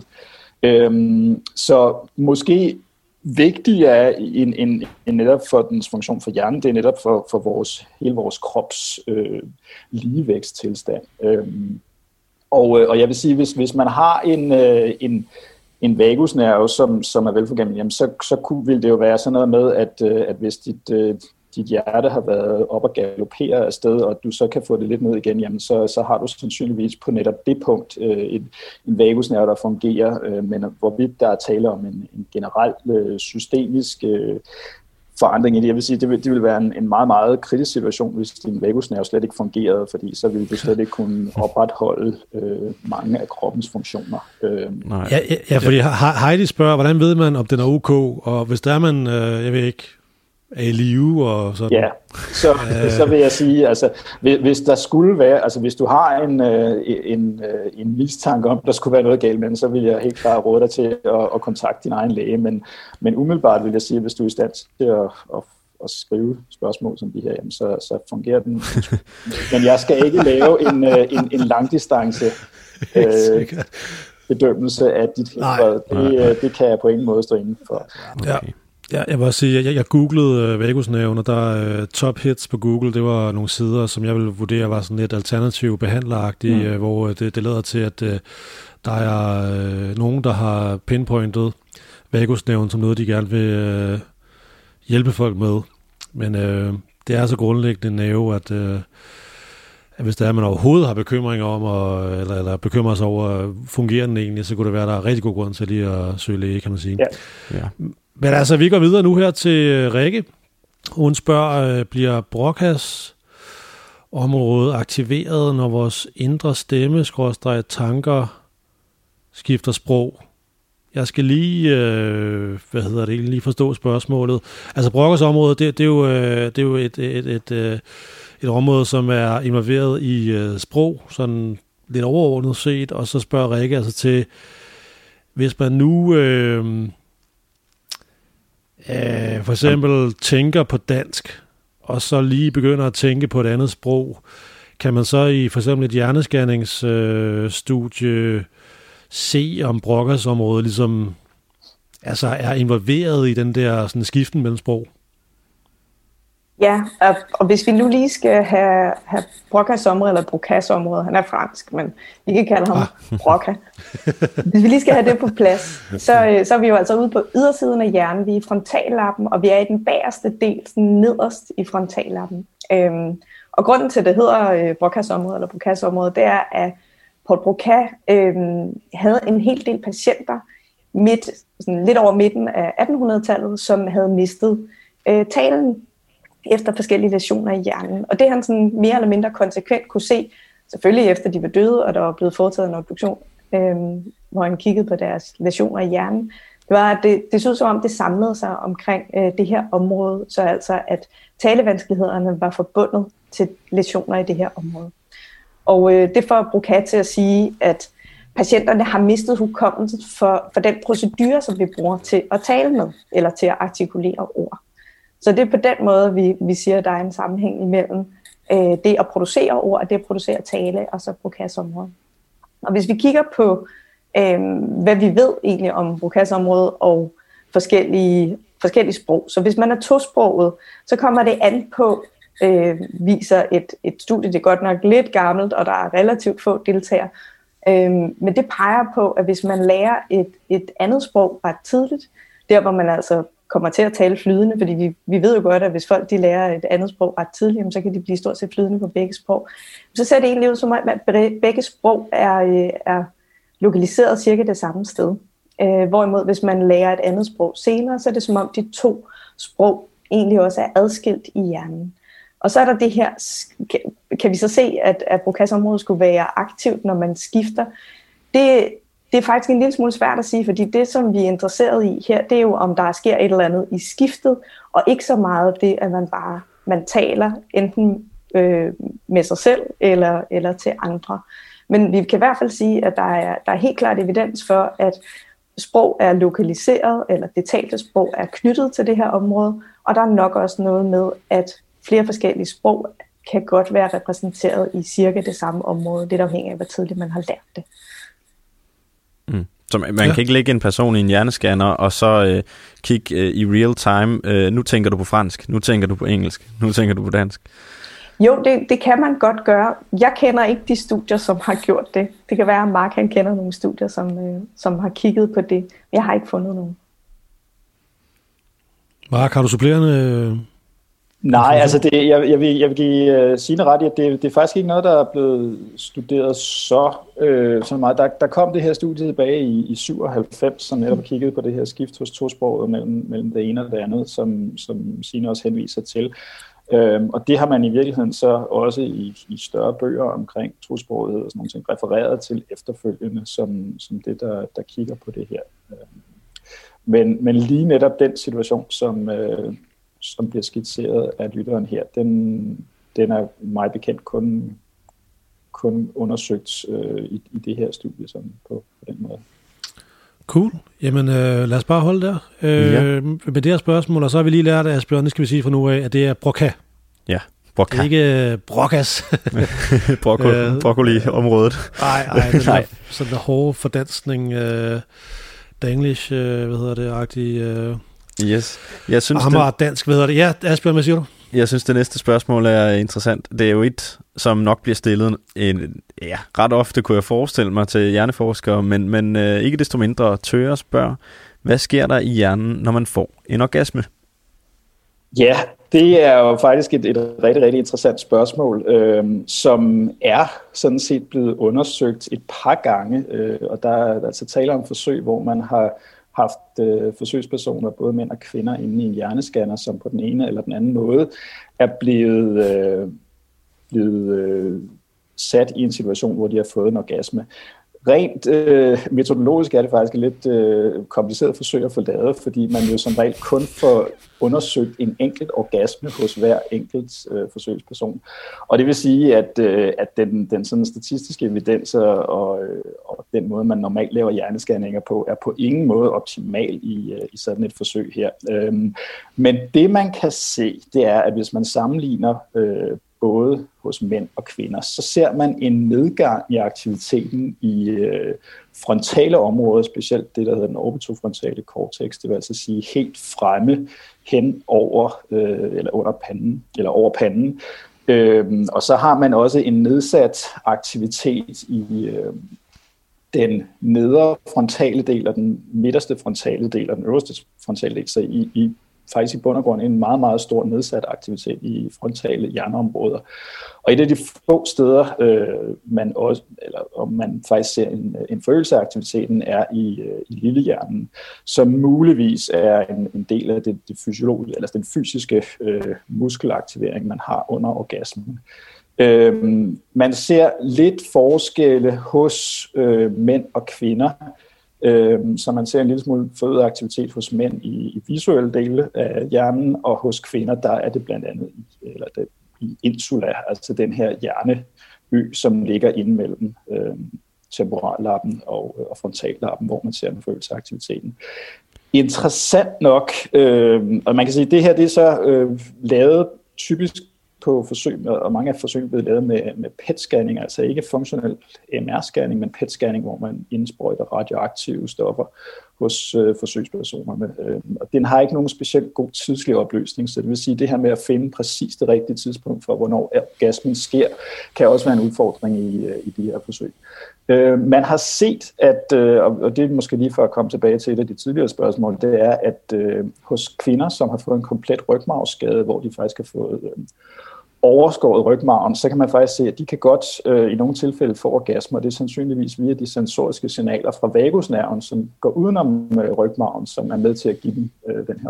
Øhm, så måske vigtigere end, end, end netop for dens funktion for hjernen, det er netop for, for vores, hele vores krops øh, ligevægtstilstand. Øhm, og, og jeg vil sige, hvis, hvis man har en, øh, en en vagusnerve, som, som er velfungerende, jamen så, så kunne, vil det jo være sådan noget med, at, at hvis dit, dit hjerte har været op og galopperer afsted, og du så kan få det lidt ned igen, jamen så, så har du sandsynligvis på netop det punkt øh, en, en vagusnerve, der fungerer, øh, men hvorvidt der er tale om en, en generel øh, systemisk øh, forandring i det. Jeg vil sige, det vil, det vil være en, en meget, meget kritisk situation, hvis din vagusnerve slet ikke fungerede, fordi så ville du slet ikke kunne opretholde øh, mange af kroppens funktioner. Øh, Nej. Ja, ja, ja, fordi Heidi spørger, hvordan ved man, om den er ok, og hvis der er man, øh, jeg ved ikke, er i live og sådan. Ja, så, øh. så vil jeg sige, altså, hvis der skulle være, altså hvis du har en, en, en mistanke om, der skulle være noget galt med den, så vil jeg helt klart råde dig til at, at kontakte din egen læge, men, men umiddelbart vil jeg sige, at hvis du er i stand til at, at, at skrive spørgsmål som de her, jamen, så, så fungerer den. Men jeg skal ikke lave en, en, en langdistance øh, bedømmelse af dit helbred. Det, det kan jeg på ingen måde stå inden for. Ja. Ja, jeg vil også sige, jeg, jeg googlede uh, vagusnerven, og der er uh, top hits på Google. Det var nogle sider, som jeg vil vurdere var sådan lidt alternativ behandleragtige, mm. uh, hvor uh, det, det lader til, at uh, der er uh, nogen, der har pinpointet vagusnerven som noget, de gerne vil uh, hjælpe folk med. Men uh, det er så grundlæggende en nerve, at, uh, at hvis der er, man overhovedet har bekymringer om, og, eller, eller bekymrer sig over, fungerer den egentlig, så kunne det være, at der er rigtig god grund til lige at søge læge, kan man sige. Ja. Ja. Men altså, vi går videre nu her til Rikke. Hun spørger, bliver Broca's område aktiveret, når vores indre stemme, skråstreg tanker, skifter sprog? Jeg skal lige, øh, hvad hedder det, lige forstå spørgsmålet. Altså, Broca's område, det, det er jo, øh, det er jo et, et, et, et, et område, som er involveret i øh, sprog, sådan lidt overordnet set, og så spørger Rikke altså til, hvis man nu... Øh, Uh, for eksempel tænker på dansk, og så lige begynder at tænke på et andet sprog, kan man så i for eksempel et hjernescanningsstudie uh, se, om Broca's område ligesom altså er involveret i den der sådan, skiften mellem sprog? Ja, og, og hvis vi nu lige skal have, have Broca's område, eller Broca's område, han er fransk, men vi kan kalde ham ah. Broca. Hvis vi lige skal have det på plads, så, så er vi jo altså ude på ydersiden af hjernen, vi er i frontallappen, og vi er i den bagerste del, sådan nederst i frontallappen. Øhm, og grunden til, at det hedder øh, Broca's område, eller Broca's område, det er, at Paul Broca øh, havde en hel del patienter, midt, sådan lidt over midten af attenhundredetallet, som havde mistet øh, talen, efter forskellige læsioner i hjernen. Og det han sådan mere eller mindre konsekvent kunne se, selvfølgelig efter de var døde, og der var blevet foretaget en obduktion, øhm, hvor han kiggede på deres læsioner i hjernen, det var, at det, det så som om, det samlede sig omkring øh, det her område, så altså, at talevanskelighederne var forbundet til læsioner i det her område. Og øh, det får Broca til at sige, at patienterne har mistet hukommelsen for, for den procedure, som vi bruger til at tale med, eller til at artikulere ord. Så det er på den måde, vi, vi siger, at der er en sammenhæng imellem øh, det at producere ord, og det at producere tale, og så Brocas område. Og hvis vi kigger på, øh, hvad vi ved egentlig om Brocas område og forskellige, forskellige sprog, så hvis man er tosproget, så kommer det an på, øh, viser et, et studie, det er godt nok lidt gammelt, og der er relativt få deltagere, øh, men det peger på, at hvis man lærer et, et andet sprog ret tidligt, der hvor man altså kommer til at tale flydende, fordi vi, vi ved jo godt, at hvis folk de lærer et andet sprog ret tidligt, så kan de blive stort set flydende på begge sprog. Så ser det egentlig ud som om, at begge sprog er, er lokaliseret cirka det samme sted. Øh, hvorimod, hvis man lærer et andet sprog senere, så er det som om de to sprog egentlig også er adskilt i hjernen. Og så er der det her, kan vi så se, at, at Brocas område skulle være aktivt, når man skifter. Det Det er faktisk en lille smule svært at sige, fordi det, som vi er interesseret i her, det er jo, om der sker et eller andet i skiftet, og ikke så meget det, at man bare man taler enten øh, med sig selv eller, eller til andre. Men vi kan i hvert fald sige, at der er, der er helt klart evidens for, at sprog er lokaliseret, eller det talte sprog er knyttet til det her område, og der er nok også noget med, at flere forskellige sprog kan godt være repræsenteret i cirka det samme område, det der afhænger af, hvor tidligt man har lært det. Mm. Så man ja. kan ikke lægge en person i en hjernescanner og så øh, kigge øh, i real time. Øh, nu tænker du på fransk, nu tænker du på engelsk, nu tænker du på dansk. Jo, det, det kan man godt gøre. Jeg kender ikke de studier, som har gjort det. Det kan være, at Mark han kender nogle studier, som, øh, som har kigget på det. Jeg har ikke fundet nogen. Mark, har du supplerende... Nej, altså det, jeg, jeg, vil, jeg vil give uh, Signe ret i, at det, det er faktisk ikke noget, der er blevet studeret så, øh, så meget. Der, der kom det her studie tilbage i, i syvoghalvfems, som netop kiggede på det her skift hos tosproget mellem, mellem det ene og det andet, som, som Signe også henviser til. Øhm, og det har man i virkeligheden så også i, i større bøger omkring tosproget og sådan nogle ting refereret til efterfølgende, som, som det, der, der kigger på det her. Men, men lige netop den situation, som... Øh, som bliver skitseret af lytteren her, den, den er meget bekendt kun, kun undersøgt øh, i, i det her studie sådan på, på den måde. Cool. Jamen øh, lad os bare holde der øh, ja. med det her spørgsmål, og så har vi lige lært af Asbjørn, det skal vi sige fra nu af, at det er Broca. Ja, Broca. Det er ikke uh, Brocas. Brocco- Broccoli-området. Nej, nej, den der, sådan der hårde fordanskning, øh, danglish, øh, hvad hedder det, agtig... Øh, Yes. Jeg synes, Amager dansk, hvad hedder det? Ja, Asbjørn, hvad siger du? Jeg synes, det næste spørgsmål er interessant. Det er jo et, som nok bliver stillet en, ja, ret ofte, kunne jeg forestille mig, til hjerneforskere, men, men øh, ikke desto mindre tør spørger, hvad sker der i hjernen, når man får en orgasme? Ja, det er jo faktisk et, et rigtig, rigtig interessant spørgsmål, øh, som er sådan set blevet undersøgt et par gange, øh, og der er altså tale om forsøg, hvor man har haft øh, forsøgspersoner, både mænd og kvinder, inde i en hjernescanner, som på den ene eller den anden måde er blevet, øh, blevet øh, sat i en situation, hvor de har fået en orgasme. Rent øh, metodologisk er det faktisk et lidt øh, kompliceret forsøg at få lavet, fordi man jo som regel kun får undersøgt en enkelt orgasme hos hver enkelt øh, forsøgsperson. Og det vil sige, at, øh, at den, den sådan statistiske evidens og, øh, og den måde, man normalt laver hjernescanninger på, er på ingen måde optimal i, øh, i sådan et forsøg her. Øhm, men det, man kan se, det er, at hvis man sammenligner øh, både hos mænd og kvinder, så ser man en nedgang i aktiviteten i øh, frontale områder, specielt det, der hedder den orbitofrontale cortex, det vil altså sige helt fremme hen over, øh, eller under panden, eller over panden. Øhm, og så har man også en nedsat aktivitet i øh, den nedre frontale del og den midterste frontale del og den øverste frontale del, så i, i faktisk i bund og grund en meget, meget stor nedsat aktivitet i frontale hjerneområder. Og et af de få steder, øh, man også, eller om man faktisk ser en, en forøgelse af aktiviteten, er i, øh, i lillehjernen, som muligvis er en, en del af det, det fysiologiske, eller den fysiske øh, muskelaktivering, man har under orgasmen. Øh, man ser lidt forskelle hos øh, mænd og kvinder, Øhm, så man ser en lille smule forøget aktivitet hos mænd i, i visuelle dele af hjernen, og hos kvinder, der er det blandt andet i, eller det, i insula, altså den her hjerne, ø, som ligger inde mellem øh, temporallappen og, og frontallappen, hvor man ser den følelsesaktiviteten. Interessant nok, øh, og man kan sige, at det her det er så øh, lavet typisk på forsøg, og mange af forsøgene er blevet lavet med, med P E T-scanning, altså ikke funktionel M R-scanning, men P E T-scanning, hvor man indsprøjter radioaktive stoffer hos øh, forsøgspersonerne. Øh, og den har ikke nogen specielt god tidslig opløsning, så det vil sige, at det her med at finde præcis det rigtige tidspunkt for, hvornår orgasmen sker, kan også være en udfordring i, i de her forsøg. Øh, man har set, at, øh, og det er måske lige for at komme tilbage til et af de tidligere spørgsmål, det er, at øh, hos kvinder, som har fået en komplet rygmarvsskade, hvor de faktisk har fået øh, overskåret rygmarven, så kan man faktisk se, at de kan godt øh, i nogle tilfælde få orgasmer. Det er sandsynligvis via de sensoriske signaler fra vagusnerven, som går udenom øh, rygmarven, som er med til at give dem øh, den her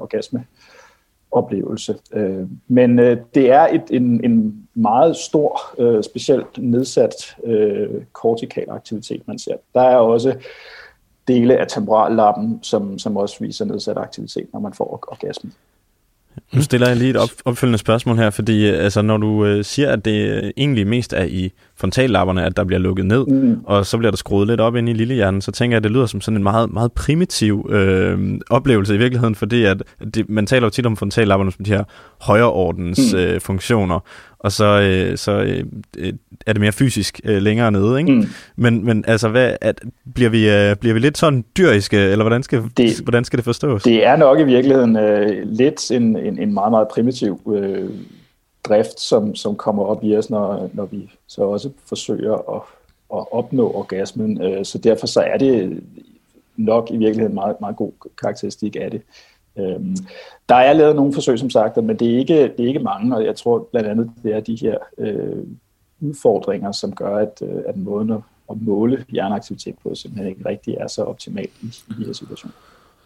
orgasmeoplevelse. Øh, men øh, det er et, en, en meget stor, øh, specielt nedsat øh, kortikal aktivitet, man ser. Der er også dele af temporallappen, som, som også viser nedsat aktivitet, når man får orgasme. Nu stiller jeg lige et op, opfølgende spørgsmål her, fordi altså, når du øh, siger, at det egentlig mest er i frontallapperne, at der bliver lukket ned, mm. og så bliver der skruet lidt op ind i lillehjernen, så tænker jeg, at det lyder som sådan en meget, meget primitiv øh, oplevelse i virkeligheden, fordi at det, man taler jo tit om frontallapperne som de her højreordens mm. øh, funktioner, og så, øh, så øh, er det mere fysisk øh, længere nede, ikke? Mm. Men, men altså, hvad, at, bliver, vi, øh, bliver vi lidt sådan dyriske, eller hvordan skal det, hvordan skal det forstås? Det er nok i virkeligheden øh, lidt en, en, en meget, meget primitiv øh, drift, som, som kommer op i os, når, når vi så også forsøger at, at opnå orgasmen. Øh, så derfor så er det nok i virkeligheden en meget, meget god karakteristik af det. Øhm, der er lavet nogle forsøg, som sagt, men det er ikke, det er ikke mange, og jeg tror blandt andet, det er de her øh, udfordringer, som gør, at, øh, at måden at, at måle hjerneaktivitet på simpelthen ikke rigtig er så optimalt i, i de her situationer.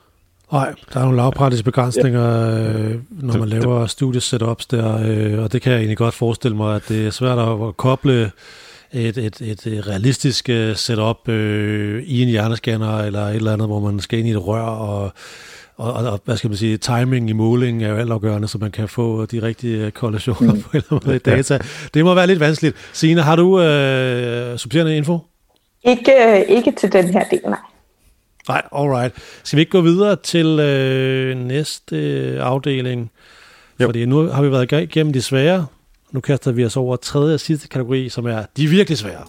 Nej, der er nogle lavpraktiske begrænsninger, øh, når man laver studiesetups der, øh, og det kan jeg egentlig godt forestille mig, at det er svært at koble et, et, et realistisk setup øh, i en hjernescanner eller et eller andet, hvor man skal ind i et rør, og, og, og hvad skal man sige, timing i målingen er jo altafgørende, så man kan få de rigtige korrelationer mm. på en eller anden måde i data. Det må være lidt vanskeligt. Signe, har du øh, supplerende info? Ikke, ikke til den her del, nej. Nej, alright. Skal vi ikke gå videre til øh, næste afdeling? Jo. Fordi nu har vi været igennem de svære. Nu kaster vi os over tredje og sidste kategori, som er de virkelig svære.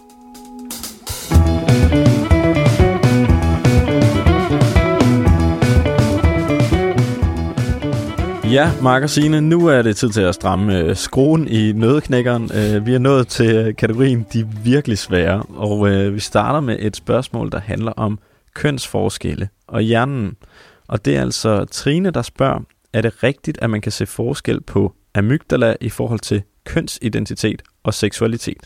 Ja, Mark og Signe, nu er det tid til at stramme øh, skruen i nøddeknækkeren. Øh, vi er nået til kategorien de virkelig svære, og øh, vi starter med et spørgsmål, der handler om kønsforskelle og hjernen. Og det er altså Trine, der spørger, er det rigtigt, at man kan se forskel på amygdala i forhold til kønsidentitet og seksualitet?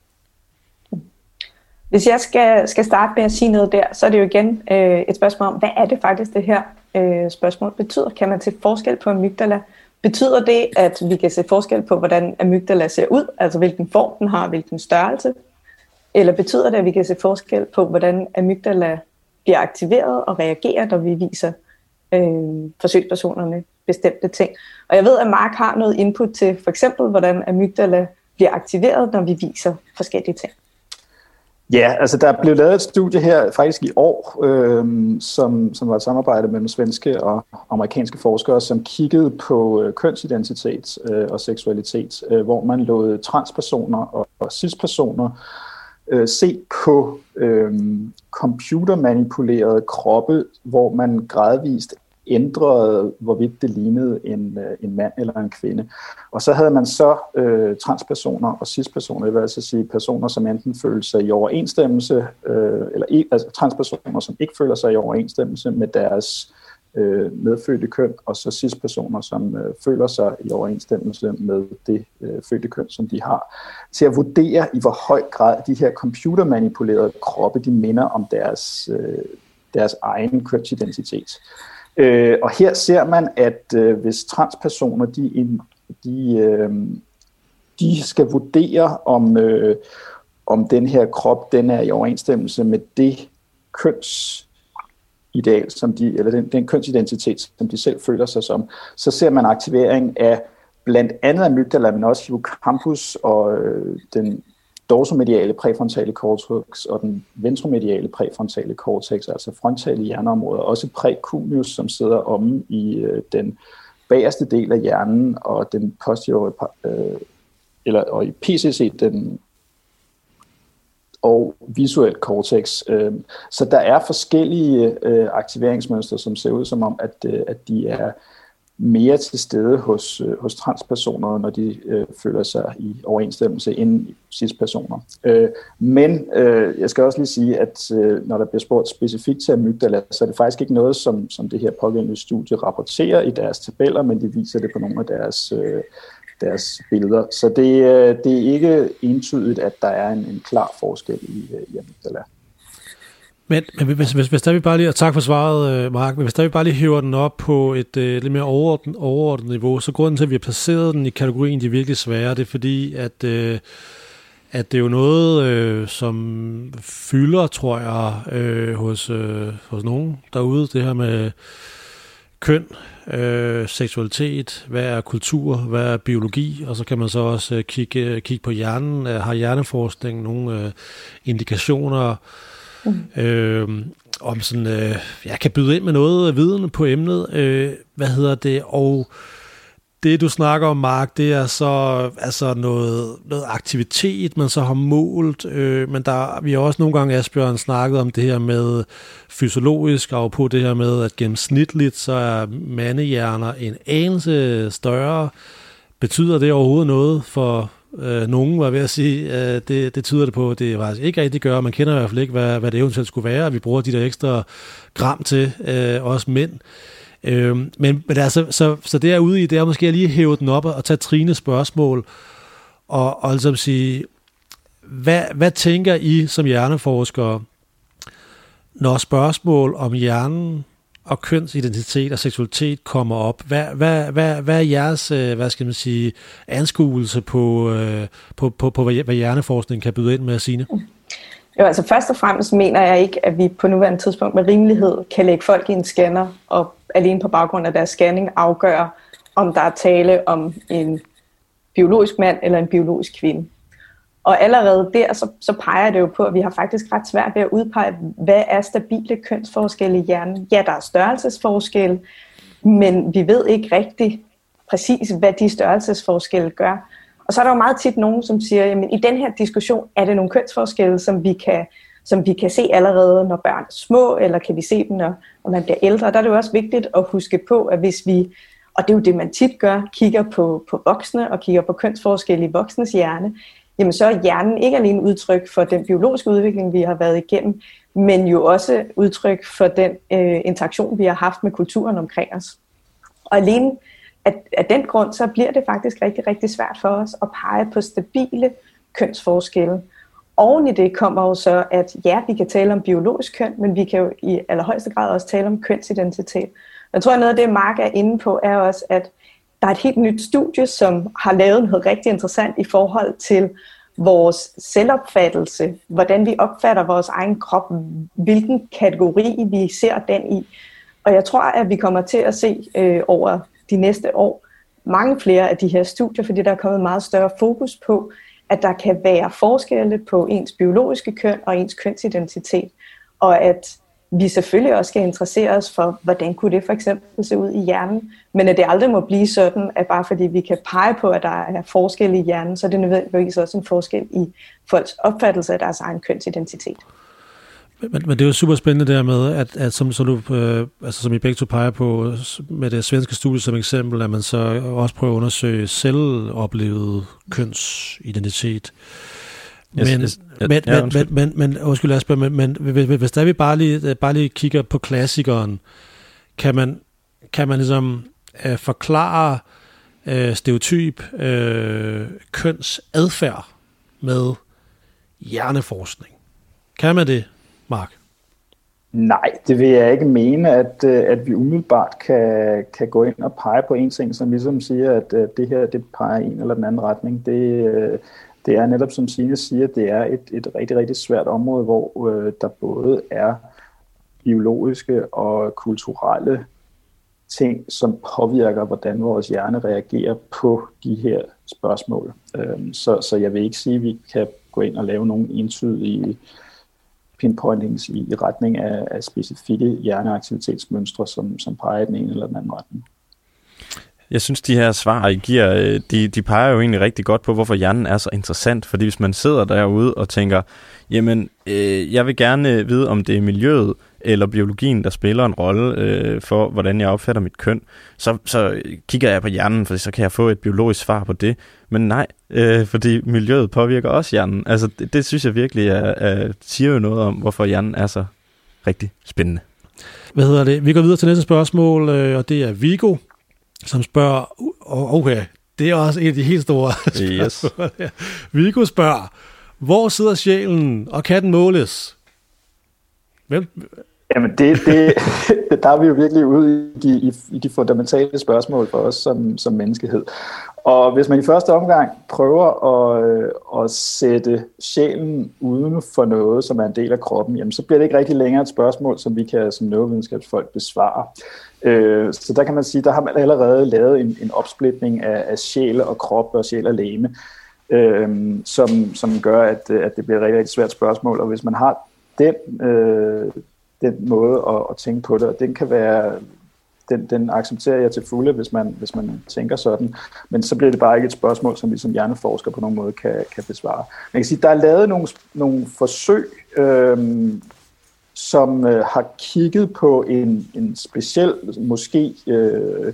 Hvis jeg skal, skal starte med at sige noget der, så er det jo igen øh, et spørgsmål om, hvad er det faktisk, det her øh, spørgsmål betyder? Kan man se forskel på amygdala? Betyder det, at vi kan se forskel på, hvordan amygdala ser ud, altså hvilken form den har, hvilken størrelse? Eller betyder det, at vi kan se forskel på, hvordan amygdala bliver aktiveret og reagerer, når vi viser øh, forsøgspersonerne bestemte ting? Og jeg ved, at Mark har noget input til for eksempel, hvordan amygdala bliver aktiveret, når vi viser forskellige ting. Ja, altså der blev lavet et studie her faktisk i år, øh, som, som var et samarbejde mellem svenske og amerikanske forskere, som kiggede på øh, kønsidentitet øh, og seksualitet, øh, hvor man lod transpersoner og, og cispersoner øh, se på øh, computermanipulerede kroppe, hvor man gradvist ændrede, hvorvidt det lignede en, en mand eller en kvinde. Og så havde man så øh, transpersoner og cispersoner, det vil altså sige personer, som enten føler sig i overensstemmelse, øh, eller altså transpersoner, som ikke føler sig i overensstemmelse med deres øh, medfødte køn, og så cispersoner, som øh, føler sig i overensstemmelse med det øh, fødte køn, som de har, til at vurdere, i hvor høj grad de her computermanipulerede kroppe, de minder om deres, øh, deres egen kønsidentitet. Øh, og her ser man, at øh, hvis transpersoner, de, de, øh, de skal vurdere, om, øh, om den her krop, den er i overensstemmelse med det kønsideal, som de, eller den, den kønsidentitet, som de selv føler sig som, så ser man aktivering af blandt andet amygdala, men også hippocampus og øh, den dorsomediale præfrontale cortex og den ventromediale præfrontale cortex, altså frontale hjerneområder, også precuneus, som sidder omme i øh, den bagerste del af hjernen, og den posteriore, øh, eller og i P C C, den og visuel cortex. Øh, så der er forskellige øh, aktiveringsmønstre, som ser ud som om, at, øh, at de er mere til stede hos, øh, hos transpersoner, når de øh, føler sig i overensstemmelse end cis-personer. Øh, men øh, jeg skal også lige sige, at øh, når der bliver spurgt specifikt til amygdala, så er det faktisk ikke noget, som, som det her pågældende studie rapporterer i deres tabeller, men de viser det på nogle af deres, øh, deres billeder. Så det, øh, det er ikke entydigt, at der er en, en klar forskel i, øh, i amygdala. Men, men hvis, hvis, hvis der vi bare lige, og tak for svaret, Mark, men hvis der vi bare lige hæver den op på et øh, lidt mere overordnet, overordnet niveau, så grunden til, at vi har placeret den i kategorien de virkelig svære, det er fordi, at, øh, at det er jo noget, øh, som fylder, tror jeg, øh, hos, øh, hos nogen derude, det her med køn, øh, seksualitet, hvad er kultur, hvad er biologi, og så kan man så også øh, kigge, kigge på hjernen. Har hjerneforskning nogle øh, indikationer, Mm. Øh, om sådan, øh, jeg kan byde ind med noget viden på emnet, øh, hvad hedder det, og det du snakker om, Mark, det er så altså noget, noget aktivitet, man så har målt, øh, men der, vi har også nogle gange, Asbjørn, snakket om det her med fysiologisk, og på det her med, at gennemsnitligt, så er mandehjerner en anelse større. Betyder det overhovedet noget for Øh, nogen var ved at sige, øh, det, det tyder det på, at det faktisk ikke rigtig gør. Man kender i hvert fald ikke, hvad, hvad det eventuelt skulle være. Vi bruger de der ekstra gram til, øh, også mænd. Øh, men men altså, så, så det er ude i, det er måske at lige hæve den op og tage Trines spørgsmål, og, og altså sige, hvad, hvad tænker I som hjerneforskere, når spørgsmål om hjernen og kønsidentitet og seksualitet kommer op? Hvad, hvad, hvad, hvad er jeres, hvad skal man sige, anskuelse på, på, på, på hvad hjerneforskning kan byde ind med, Signe? Jo, altså først og fremmest mener jeg ikke, at vi på nuværende tidspunkt med rimelighed kan lægge folk i en scanner og alene på baggrund af deres scanning afgøre, om der er tale om en biologisk mand eller en biologisk kvinde. Og allerede der, så, så peger det jo på, at vi har faktisk ret svært ved at udpege, hvad er stabile kønsforskelle i hjernen. Ja, der er størrelsesforskelle, men vi ved ikke rigtig præcis, hvad de størrelsesforskelle gør. Og så er der jo meget tit nogen, som siger, jamen i den her diskussion er det nogle kønsforskelle, som vi kan, som vi kan se allerede, når børn er små, eller kan vi se dem, når, når man bliver ældre. Der er det jo også vigtigt at huske på, at hvis vi, og det er jo det, man tit gør, kigger på, på voksne og kigger på kønsforskelle i voksnes hjerne, jamen så er hjernen ikke alene udtryk for den biologiske udvikling, vi har været igennem, men jo også udtryk for den øh, interaktion, vi har haft med kulturen omkring os. Og alene af, af den grund, så bliver det faktisk rigtig, rigtig svært for os at pege på stabile kønsforskelle. Oven i det kommer jo så, at ja, vi kan tale om biologisk køn, men vi kan jo i allerhøjeste grad også tale om kønsidentitet. Jeg tror, at noget af det, Mark er inde på, er også, at der er et helt nyt studie, som har lavet noget rigtig interessant i forhold til vores selvopfattelse, hvordan vi opfatter vores egen krop, hvilken kategori vi ser den i. Og jeg tror, at vi kommer til at se øh, over de næste år mange flere af de her studier, fordi der er kommet meget større fokus på, at der kan være forskelle på ens biologiske køn og ens kønsidentitet, og at vi selvfølgelig også skal interessere os for, hvordan kunne det for eksempel se ud i hjernen, men at det aldrig må blive sådan, at bare fordi vi kan pege på, at der er forskel i hjernen, så er det nødvendigvis også en forskel i folks opfattelse af deres egen kønsidentitet. Men, men det er jo super spændende der med, at, at som, så du, øh, altså som I begge to peger på, med det svenske studie som eksempel, at man så også prøver at undersøge selvoplevet kønsidentitet. Men, yes, yes, yes, men, ja, men, men, men, undskyld, Asbjørn, men, men hvis der vi bare lige, bare lige kigger på klassikeren, kan man, kan man ligesom øh, forklare øh, stereotyp øh, kønsadfærd med hjerneforskning? Kan man det, Mark? Nej, det vil jeg ikke mene, at, at vi umiddelbart kan, kan gå ind og pege på en ting, som ligesom siger, at det her det peger i en eller den anden retning. Det Det er netop, som Signe siger, det er et, et rigtig, rigtig svært område, hvor øh, der både er biologiske og kulturelle ting, som påvirker, hvordan vores hjerne reagerer på de her spørgsmål. Øhm, så, så jeg vil ikke sige, at vi kan gå ind og lave nogle entydige pinpointings i, i retning af, af specifikke hjerneaktivitetsmønstre, som, som peger i den ene eller den anden retning. Jeg synes, de her svar, I giver, de, de peger jo egentlig rigtig godt på, hvorfor hjernen er så interessant. Fordi hvis man sidder derude og tænker, jamen, øh, jeg vil gerne vide, om det er miljøet eller biologien, der spiller en rolle øh, for, hvordan jeg opfatter mit køn, så, så kigger jeg på hjernen, for så kan jeg få et biologisk svar på det. Men nej, øh, fordi miljøet påvirker også hjernen. Altså, det, det synes jeg virkelig er, er, siger jo noget om, hvorfor hjernen er så rigtig spændende. Hvad hedder det? Vi går videre til næste spørgsmål, øh, og det er Viggo, som spørger, okay, det er også en af de helt store spørgsmål. Yes. Viggo spørger, hvor sidder sjælen, og kan den måles? Hvem? Jamen, det, det, der er vi jo virkelig ude i de, i, i de fundamentale spørgsmål for os som, som menneskehed. Og hvis man i første omgang prøver at, at sætte sjælen uden for noget, som er en del af kroppen, jamen, så bliver det ikke rigtig længere et spørgsmål, som vi kan som neurovidenskabsfolk besvare. Så der kan man sige, der har man allerede lavet en, en opsplitning af, af sjæl og krop og sjæl og legeme, øh, som, som gør, at, at det bliver et rigtig, rigtig svært spørgsmål. Og hvis man har den, øh, den måde at, at tænke på det, og den kan være, den, den accepterer jeg til fulde, hvis man, hvis man tænker sådan, men så bliver det bare ikke et spørgsmål, som vi som hjerneforsker på nogen måde kan, kan besvare. Man kan sige, der er lavet nogle, nogle forsøg, øh, som øh, har kigget på en, en speciel, måske øh,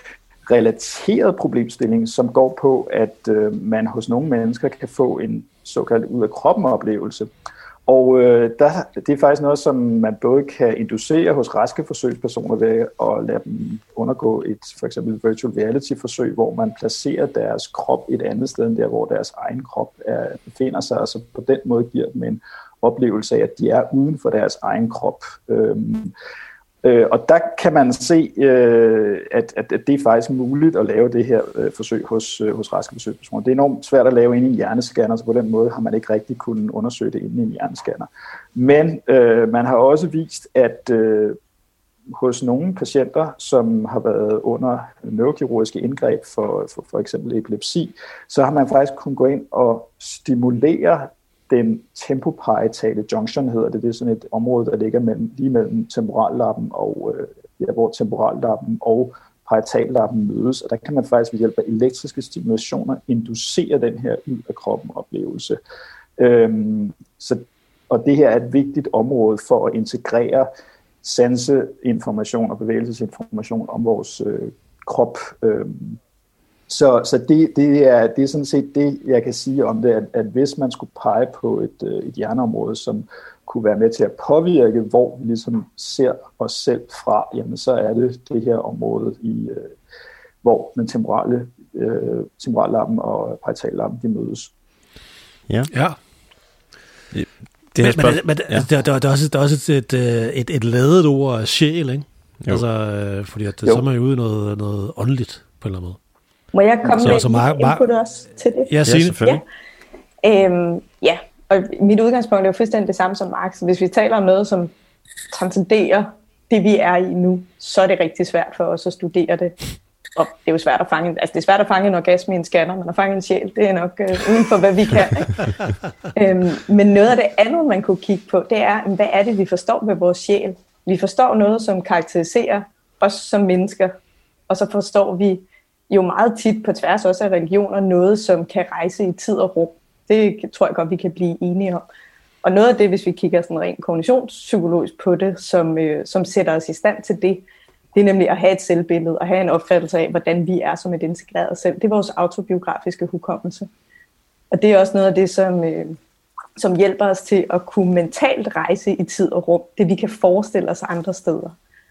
relateret problemstilling, som går på, at øh, man hos nogle mennesker kan få en såkaldt ud-af-kroppen-oplevelse. Og øh, der, det er faktisk noget, som man både kan inducere hos raske forsøgspersoner ved at lade dem undergå et for eksempel virtual reality-forsøg, hvor man placerer deres krop et andet sted end der, hvor deres egen krop er, befinder sig, og så på den måde giver dem en oplevelse af, at de er uden for deres egen krop. Øhm, øh, og der kan man se, øh, at, at, at det er faktisk muligt at lave det her øh, forsøg hos, øh, hos raske forsøgspersoner. Det er enormt svært at lave inde i en hjernescanner, så på den måde har man ikke rigtig kunnet undersøge det inde i en hjernescanner. Men øh, man har også vist, at øh, hos nogle patienter, som har været under neurokirurgiske indgreb for, for, for eksempel epilepsi, så har man faktisk kunnet gå ind og stimulere den tempoparietale junction, hedder det. Det er sådan et område, der ligger mellem, lige mellem temporallappen og, øh, ja, hvor temporallappen og parietalllappen mødes. Og der kan man faktisk ved hjælp af elektriske stimulationer inducere den her ud af kroppen oplevelse. Øhm, så, og det her er et vigtigt område for at integrere sanseinformation og bevægelsesinformation om vores øh, krop. Øhm, Så, så det, det, er, det er sådan set det, jeg kan sige om det, at, at hvis man skulle pege på et, et hjerneområde, som kunne være med til at påvirke, hvor vi ligesom ser os selv fra, jamen så er det det her område, i, øh, hvor den temporale, øh, temporallappen og parietalllappen, de mødes. Ja. Ja. Det men men, men ja. der, der, der er også, der er også et, et, et, et ladet ord af sjæl, ikke? Jo. Altså, øh, fordi at, så er man jo ude i noget, noget åndeligt på en eller anden måde. Må jeg komme så, med så et input også til det? Ja, Signe. Ja, selvfølgelig. Ja. Øhm, ja, og mit udgangspunkt er jo fuldstændig det samme som Mark. Hvis vi taler om noget, som transcenderer det, vi er i nu, så er det rigtig svært for os at studere det. Og det er jo svært at fange, altså det er svært at fange en orgasme i en scanner, men at fange en sjæl, det er nok øh, uden for, hvad vi kan. øhm, men noget af det andet, man kunne kigge på, det er, hvad er det, vi forstår ved vores sjæl? Vi forstår noget, som karakteriserer os som mennesker, og så forstår vi jo meget tit på tværs også af religioner noget, som kan rejse i tid og rum. Det tror jeg godt, vi kan blive enige om. Og noget af det, hvis vi kigger sådan rent kognitionspsykologisk på det, som, øh, som sætter os i stand til det, det er nemlig at have et selvbillede og have en opfattelse af, hvordan vi er som et integreret selv. Det er vores autobiografiske hukommelse. Og det er også noget af det, som, øh, som hjælper os til at kunne mentalt rejse i tid og rum. Det vi kan forestille os andre steder.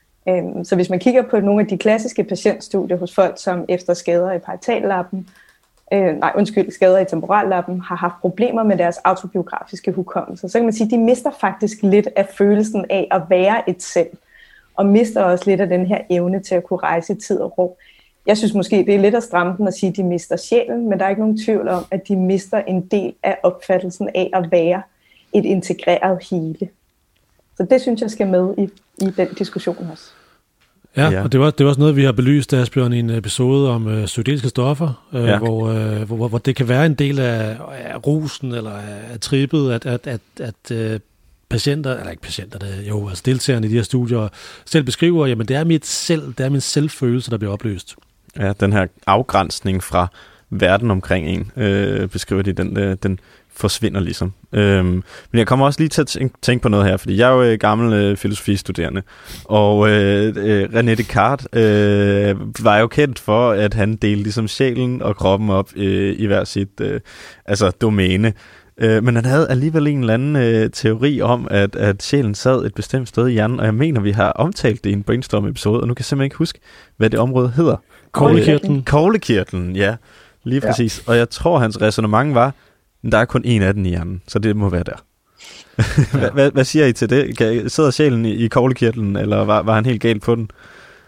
Så hvis man kigger på nogle af de klassiske patientstudier hos folk, som efter skader i parietalllappen, øh, nej undskyld, skader i temporallappen, har haft problemer med deres autobiografiske hukommelse, så kan man sige, at de mister faktisk lidt af følelsen af at være et selv, og mister også lidt af den her evne til at kunne rejse i tid og rum. Jeg synes måske, det er lidt at stramme den at sige, at de mister sjælen, men der er ikke nogen tvivl om, at de mister en del af opfattelsen af at være et integreret hele. Så det synes jeg skal med i, i den diskussion også. Ja, Ja. og det var, det var også noget, vi har belyst, Asbjørn, i en episode om øh, psykedeliske stoffer, øh, Ja. hvor, øh, hvor, hvor det kan være en del af, af rusen eller af, af trippet, at, at, at, at øh, patienter, eller ikke patienter, det, jo, altså deltagerne i de her studier, selv beskriver, jamen det er mit selv, det er min selvfølelse, der bliver opløst. Ja, den her afgrænsning fra verden omkring en, øh, beskriver de, den, øh, den forsvinder ligesom. Øhm, men jeg kommer også lige til at tænke, tænke på noget her, fordi jeg er jo øh, gammel øh, filosofistuderende, og øh, øh, René Descartes øh, var jo kendt for, at han delte ligesom sjælen og kroppen op øh, i hver sit øh, altså domæne. Øh, men han havde alligevel en eller anden øh, teori om, at, at sjælen sad et bestemt sted i hjernen, og jeg mener, vi har omtalt det i en brainstorm-episode, og nu kan jeg simpelthen ikke huske, hvad det område hedder. Koglekirtlen. Koglekirtlen, ja. Lige præcis. Ja. Og jeg tror, hans ræsonnement var, at der er kun en af den i hjernen, så det må være der. Ja. hvad, hvad siger I til det? Kan, sidder sjælen i, i koglekirtlen, eller var, var han helt galt på den?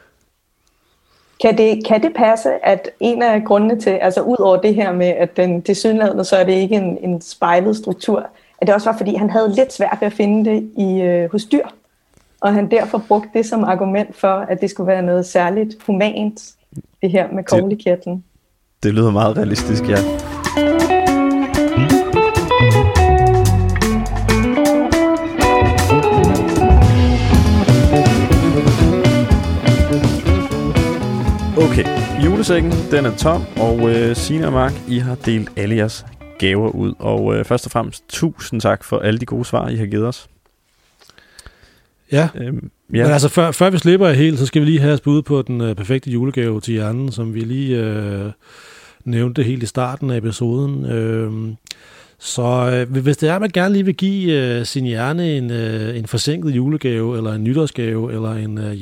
Kan det, kan det passe, at en af grundene til, altså ud over det her med, at den tilsyneladende, så er det ikke en, en spejlet struktur, at det også var, fordi han havde lidt svært ved at finde det i, øh, hos dyr, og han derfor brugte det som argument for, at det skulle være noget særligt humant, det her med koglekirtlen. Det, det lyder meget realistisk, ja. Okay, julesækken, den er tom, og øh, Signe og Mark, I har delt alle jeres gaver ud. Og øh, først og fremmest, tusind tak for alle de gode svar, I har givet os. Ja, Øhm, ja. men altså før, før vi slipper helt, så skal vi lige have os bud på den øh, perfekte julegave til hjernen, som vi lige øh, nævnte helt i starten af episoden. Øh, så øh, hvis det er, at man gerne lige vil give øh, sin hjerne en, øh, en forsinket julegave, eller en nytårsgave, eller en øh,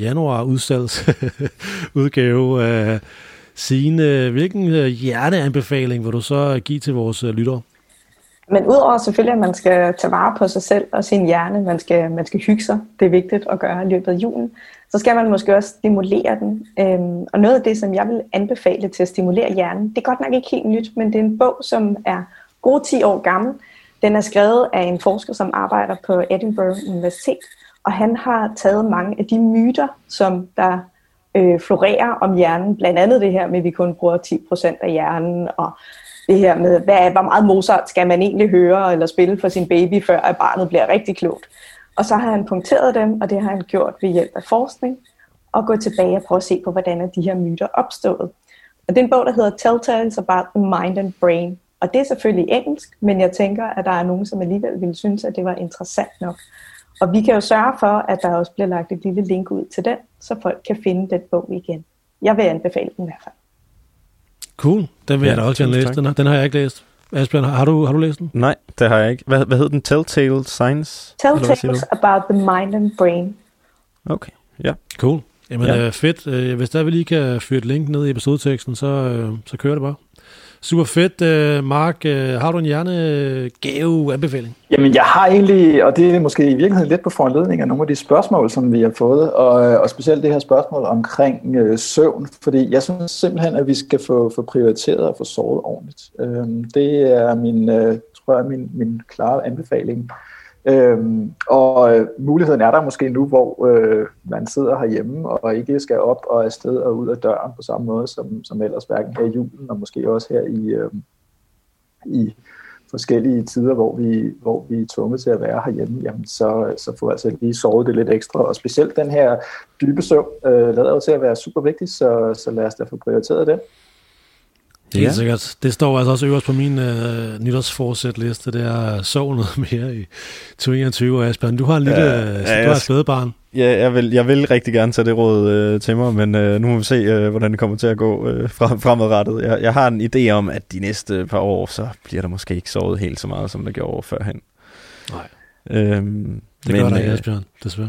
januar-udsalgsudgave, øh, Signe, hvilken øh, hjerneanbefaling vil du så give til vores øh, lyttere? Men udover selvfølgelig, at man skal tage vare på sig selv og sin hjerne, man skal, man skal hygge sig, det er vigtigt at gøre i løbet af julen, så skal man måske også stimulere den. Øhm, og noget af det, som jeg vil anbefale til at stimulere hjernen, det er godt nok ikke helt nyt, men det er en bog, som er gode ti år gammel. Den er skrevet af en forsker, som arbejder på Edinburgh Universitet, og han har taget mange af de myter, som der øh, florerer om hjernen, blandt andet det her med, at vi kun bruger ti procent af hjernen, og det her med, hvad, hvor meget Mozart skal man egentlig høre eller spille for sin baby, før at barnet bliver rigtig klogt. Og så har han punkteret dem, og det har han gjort ved hjælp af forskning, og gå tilbage og prøve at se på, hvordan er de her myter opstået. Og det er en bog, der hedder Telltales About the Mind and Brain. Og det er selvfølgelig engelsk, men jeg tænker, at der er nogen, som alligevel ville synes, at det var interessant nok. Og vi kan jo sørge for, at der også bliver lagt et lille link ud til den, så folk kan finde den bog igen. Jeg vil anbefale den i hvert fald. Cool, den vil ja, jeg da også gerne læse. Den, den har jeg ikke læst. Asbjørn, har du, har du læst den? Nej, det har jeg ikke. Hvad, hvad hed den? Telltale Science? Telltales About the Mind and Brain. Okay, ja. Cool. Jamen ja. øh, fedt. Øh, hvis der vi lige kan fyre et link ned i episodeteksten, så, øh, så kører det bare. Super fedt. Øh, Mark, øh, har du en hjernegave-anbefaling? Jamen, jeg har egentlig, og det er måske i virkeligheden lidt på foranledning af nogle af de spørgsmål, som vi har fået, og, og specielt det her spørgsmål omkring øh, søvn, fordi jeg synes simpelthen, at vi skal få, få prioriteret og få sovet ordentligt. Øhm, det er min, øh, tror jeg, min, min klare anbefaling. Øhm, og øh, muligheden er der måske nu, hvor øh, man sidder herhjemme og ikke skal op og afsted og ud af døren på samme måde som, som ellers, hverken her i julen og måske også her i, øh, i forskellige tider, hvor vi, hvor vi er tvunget til at være herhjemme, jamen så, så får altså lige sovet det lidt ekstra. Og specielt den her dybe søvn øh, lader jo til at være super vigtig, så, så lad os da få prioriteret den. Helt ja. sikkert. Det står altså også øverst på min øh, nytårsforsætliste, det er sov noget mere i tyve enogtyve, og Asbjørn, du har en lille ja, ja, du har et spædebarn. Ja, jeg vil, jeg vil rigtig gerne tage det råd øh, til mig, men øh, nu må vi se, øh, hvordan det kommer til at gå øh, fremadrettet. Jeg, jeg har en idé om, at de næste par år, så bliver der måske ikke sovet helt så meget, som der gjorde førhen. Nej, øhm, det men, gør der ikke, øh, Asbjørn, desværre.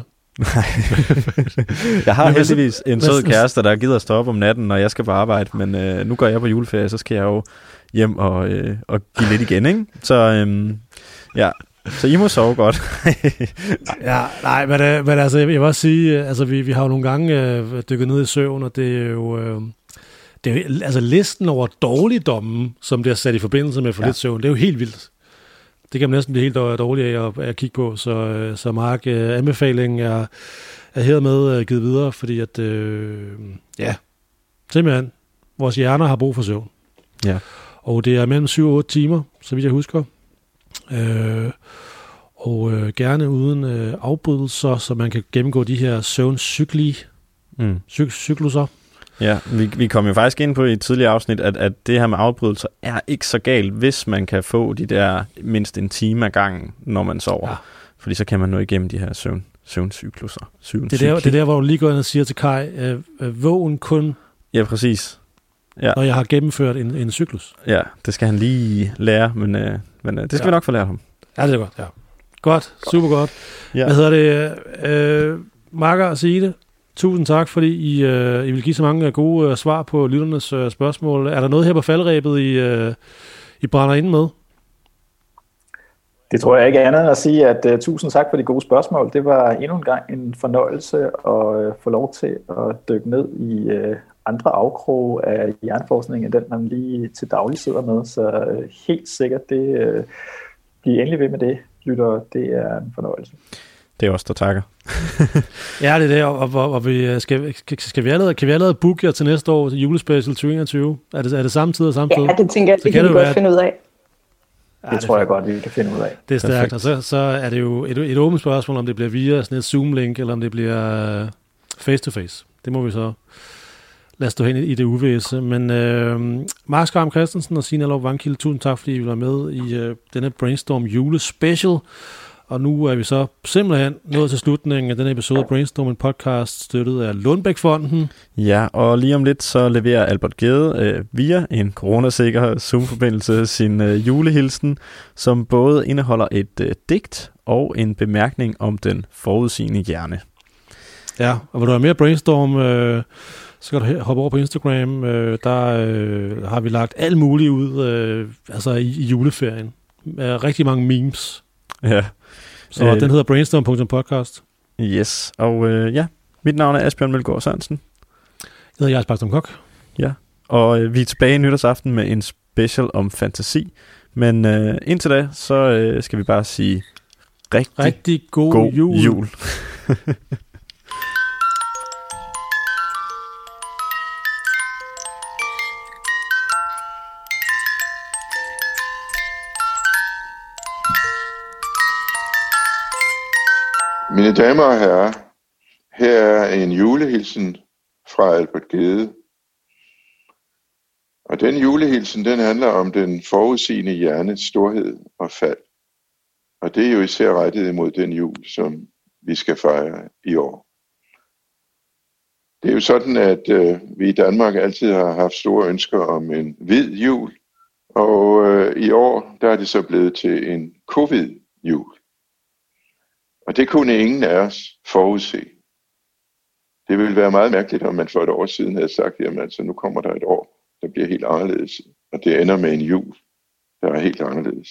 Jeg har men, heldigvis en sød kæreste, der gider at stå op om natten, når jeg skal på arbejde, men øh, nu går jeg på juleferie, så skal jeg jo hjem og, øh, og give lidt igen, ikke? Så øh, ja, så I må sove godt. Ja, nej, men, øh, men altså, jeg vil også sige, altså vi, vi har jo nogle gange øh, dykket ned i søvn, og det er jo, øh, det er jo altså listen over dårligdommen, som det er sat i forbindelse med for ja. lidt søvn, det er jo helt vildt. Det kan man næsten blive helt dårlig af at, at kigge på, så, så Mark, anbefalingen er, er hermed øh, givet videre, fordi at, øh, ja, simpelthen, vores hjerner har brug for søvn. Ja. Og det er mellem syv og otte timer, så vidt jeg husker. Øh, og øh, gerne uden øh, afbrydelser, så man kan gennemgå de her søvncykli, Mm. cyk- cykluser. Ja, vi, vi kom jo faktisk ind på i et tidligere afsnit, at, at det her med afbrydelser er ikke så galt, hvis man kan få de der mindst en time ad gangen, når man sover. Ja. Fordi så kan man nå igennem de her søvn, søvncykluser. Det er, der, det er der, hvor du lige går ind og siger til Kai, øh, øh, vågen kun, ja, præcis. Ja. Når jeg har gennemført en, en cyklus. Ja, det skal han lige lære, men, øh, men øh, det skal ja. vi nok få lært ham. Ja, det er godt, ja. Godt, super godt. Ja. Hvad hedder det? Øh, Marker og Signe, tusind tak, fordi I, øh, I vil give så mange gode øh, svar på lytternes øh, spørgsmål. Er der noget her på faldrebet, I, øh, I brænder ind med? Det tror jeg ikke andet end at sige, at uh, tusind tak for de gode spørgsmål. Det var endnu en gang en fornøjelse at uh, få lov til at dykke ned i uh, andre afkroge af hjerneforskning, end den man lige til daglig sidder med. Så uh, helt sikkert, det uh, bliver endelig ved med det, lytter. Det er en fornøjelse. Det er også der takker. Ja, det er det, og, og, og vi skal, skal vi allerede, kan vi allerede booke jer til næste år til julespecial tyve enogtyve? Er det, er det samme tid og samme tid? Ja, det tænker jeg, det kan vi godt finde ud af. Det, det tror jeg godt, vi kan finde ud af. Det er stærkt, og så, så er det jo et, et åbent spørgsmål, om det bliver via sådan et Zoom-link, eller om det bliver face-to-face. Det må vi så lade stå hen i det uvisse. Men øh, Mark Skram Christensen og Signe Alov Vangkilde, tusind tak, fordi I vil være med i øh, denne Brainstorm julespecial. Og nu er vi så simpelthen nået til slutningen af denne episode af Brainstorm, en podcast støttet af Lundbæk-fonden. Ja, og lige om lidt så leverer Albert Gede øh, via en coronasikker Zoom-forbindelse sin øh, julehilsen, som både indeholder et øh, digt og en bemærkning om den forudsigende hjerne. Ja, og vil du have mere Brainstorm, øh, så kan du hoppe over på Instagram. Øh, der øh, har vi lagt alt muligt ud øh, altså i, i juleferien. Med rigtig mange memes. Ja. Så øh, den hedder brainstorm punktum podcast. Yes, og øh, ja, mit navn er Asbjørn Mølgaard Sørensen. Jeg hedder Jars Bakstom Kok. Ja, og øh, vi er tilbage nytårsaften med en special om fantasi. Men øh, indtil da, så øh, skal vi bare sige rigtig, rigtig god, god jul. jul. Mine damer og herrer, her er en julehilsen fra Albert Gede. Og den julehilsen, den handler om den forudsigende hjernes storhed og fald. Og det er jo især rettet imod den jul, som vi skal fejre i år. Det er jo sådan, at øh, vi i Danmark altid har haft store ønsker om en hvid jul. Og øh, i år, der er det så blevet til en covid-jul. Og det kunne ingen af os forudse. Det ville være meget mærkeligt, om man for et år siden havde sagt, jamen altså nu kommer der et år, der bliver helt anderledes. Og det ender med en jul, der er helt anderledes.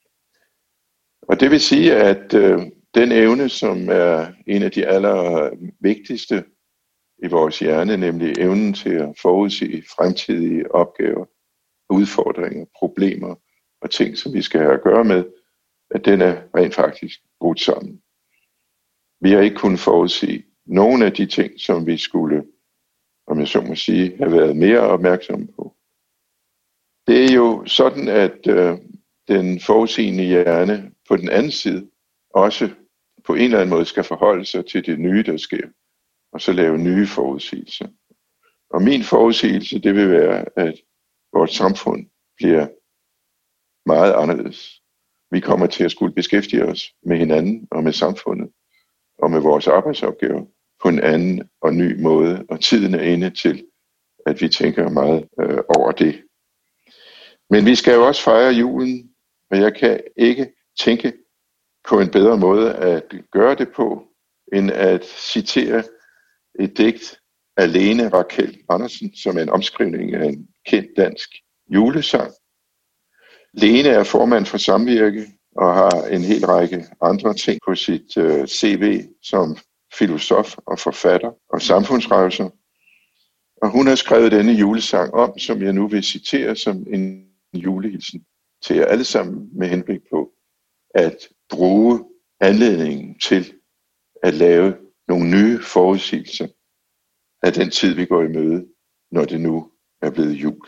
Og det vil sige, at øh, den evne, som er en af de allervigtigste i vores hjerne, nemlig evnen til at forudsige fremtidige opgaver, udfordringer, problemer og ting, som vi skal have at gøre med, at den er rent faktisk brudt sammen. Vi har ikke kunnet forudsige nogle af de ting, som vi skulle, om jeg så må sige, have været mere opmærksomme på. Det er jo sådan, at øh, den forudsigende hjerne på den anden side også på en eller anden måde skal forholde sig til det nye, der sker, og så lave nye forudsigelser. Og min forudsigelse, det vil være, at vores samfund bliver meget anderledes. Vi kommer til at skulle beskæftige os med hinanden og med samfundet og med vores arbejdsopgaver på en anden og ny måde, og tiden er inde til, at vi tænker meget øh, over det. Men vi skal jo også fejre julen, og jeg kan ikke tænke på en bedre måde at gøre det på, end at citere et digt af Lene Rakel Andersen, som er en omskrivning af en kendt dansk julesang. Lene er formand for Samvirke og har en hel række andre ting på sit uh, C V som filosof og forfatter og samfundsrejser. Og hun har skrevet denne julesang om, som jeg nu vil citere som en julehilsen til jer alle sammen med henblik på at bruge anledningen til at lave nogle nye forudsigelser af den tid, vi går i møde, når det nu er blevet jul.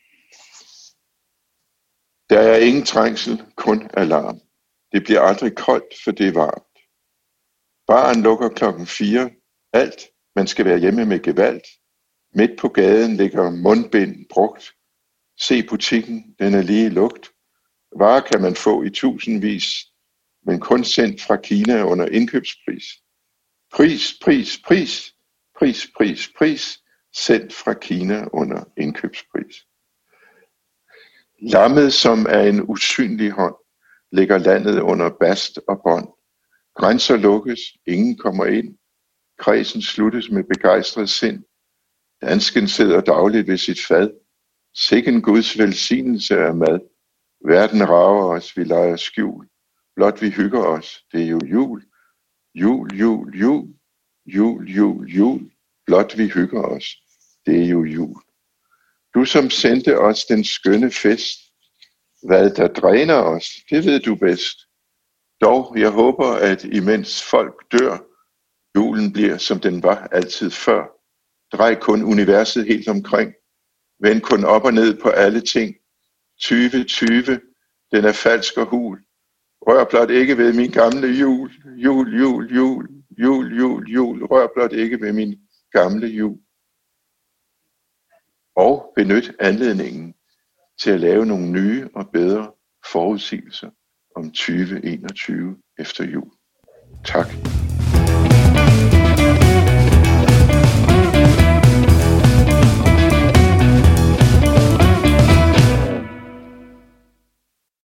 Der er ingen trængsel, kun alarm. Det bliver aldrig koldt, for det er varmt. Baren lukker klokken fire. Alt, man skal være hjemme med gevalt. Midt på gaden ligger mundbind brugt. Se butikken, den er lige lugt. Varer kan man få i tusindvis, men kun sendt fra Kina under indkøbspris. Pris, pris, pris, pris, pris, pris, sendt fra Kina under indkøbspris. Lammet, som er en usynlig hånd, ligger landet under bast og bånd. Grænser lukkes, ingen kommer ind. Kredsen sluttes med begejstret sind. Dansken sidder dagligt ved sit fad. Sikken Guds velsignelse er mad. Verden rager os, vi leger skjul. Blot vi hygger os, det er jo jul. Jul, jul, jul. Jul, jul, jul. Blot vi hygger os, det er jo jul. Du som sendte os den skønne fest. Hvad der dræner os, det ved du bedst. Dog, jeg håber, at imens folk dør, julen bliver, som den var altid før. Drej kun universet helt omkring. Vend kun op og ned på alle ting. tyve tyve, den er falsk og hul. Rør blot ikke ved min gamle jul. Jul, jul, jul. Jul, jul, jul. Rør blot ikke ved min gamle jul. Og benyt anledningen til at lave nogle nye og bedre forudsigelser om tyve enogtyve efter jul. Tak.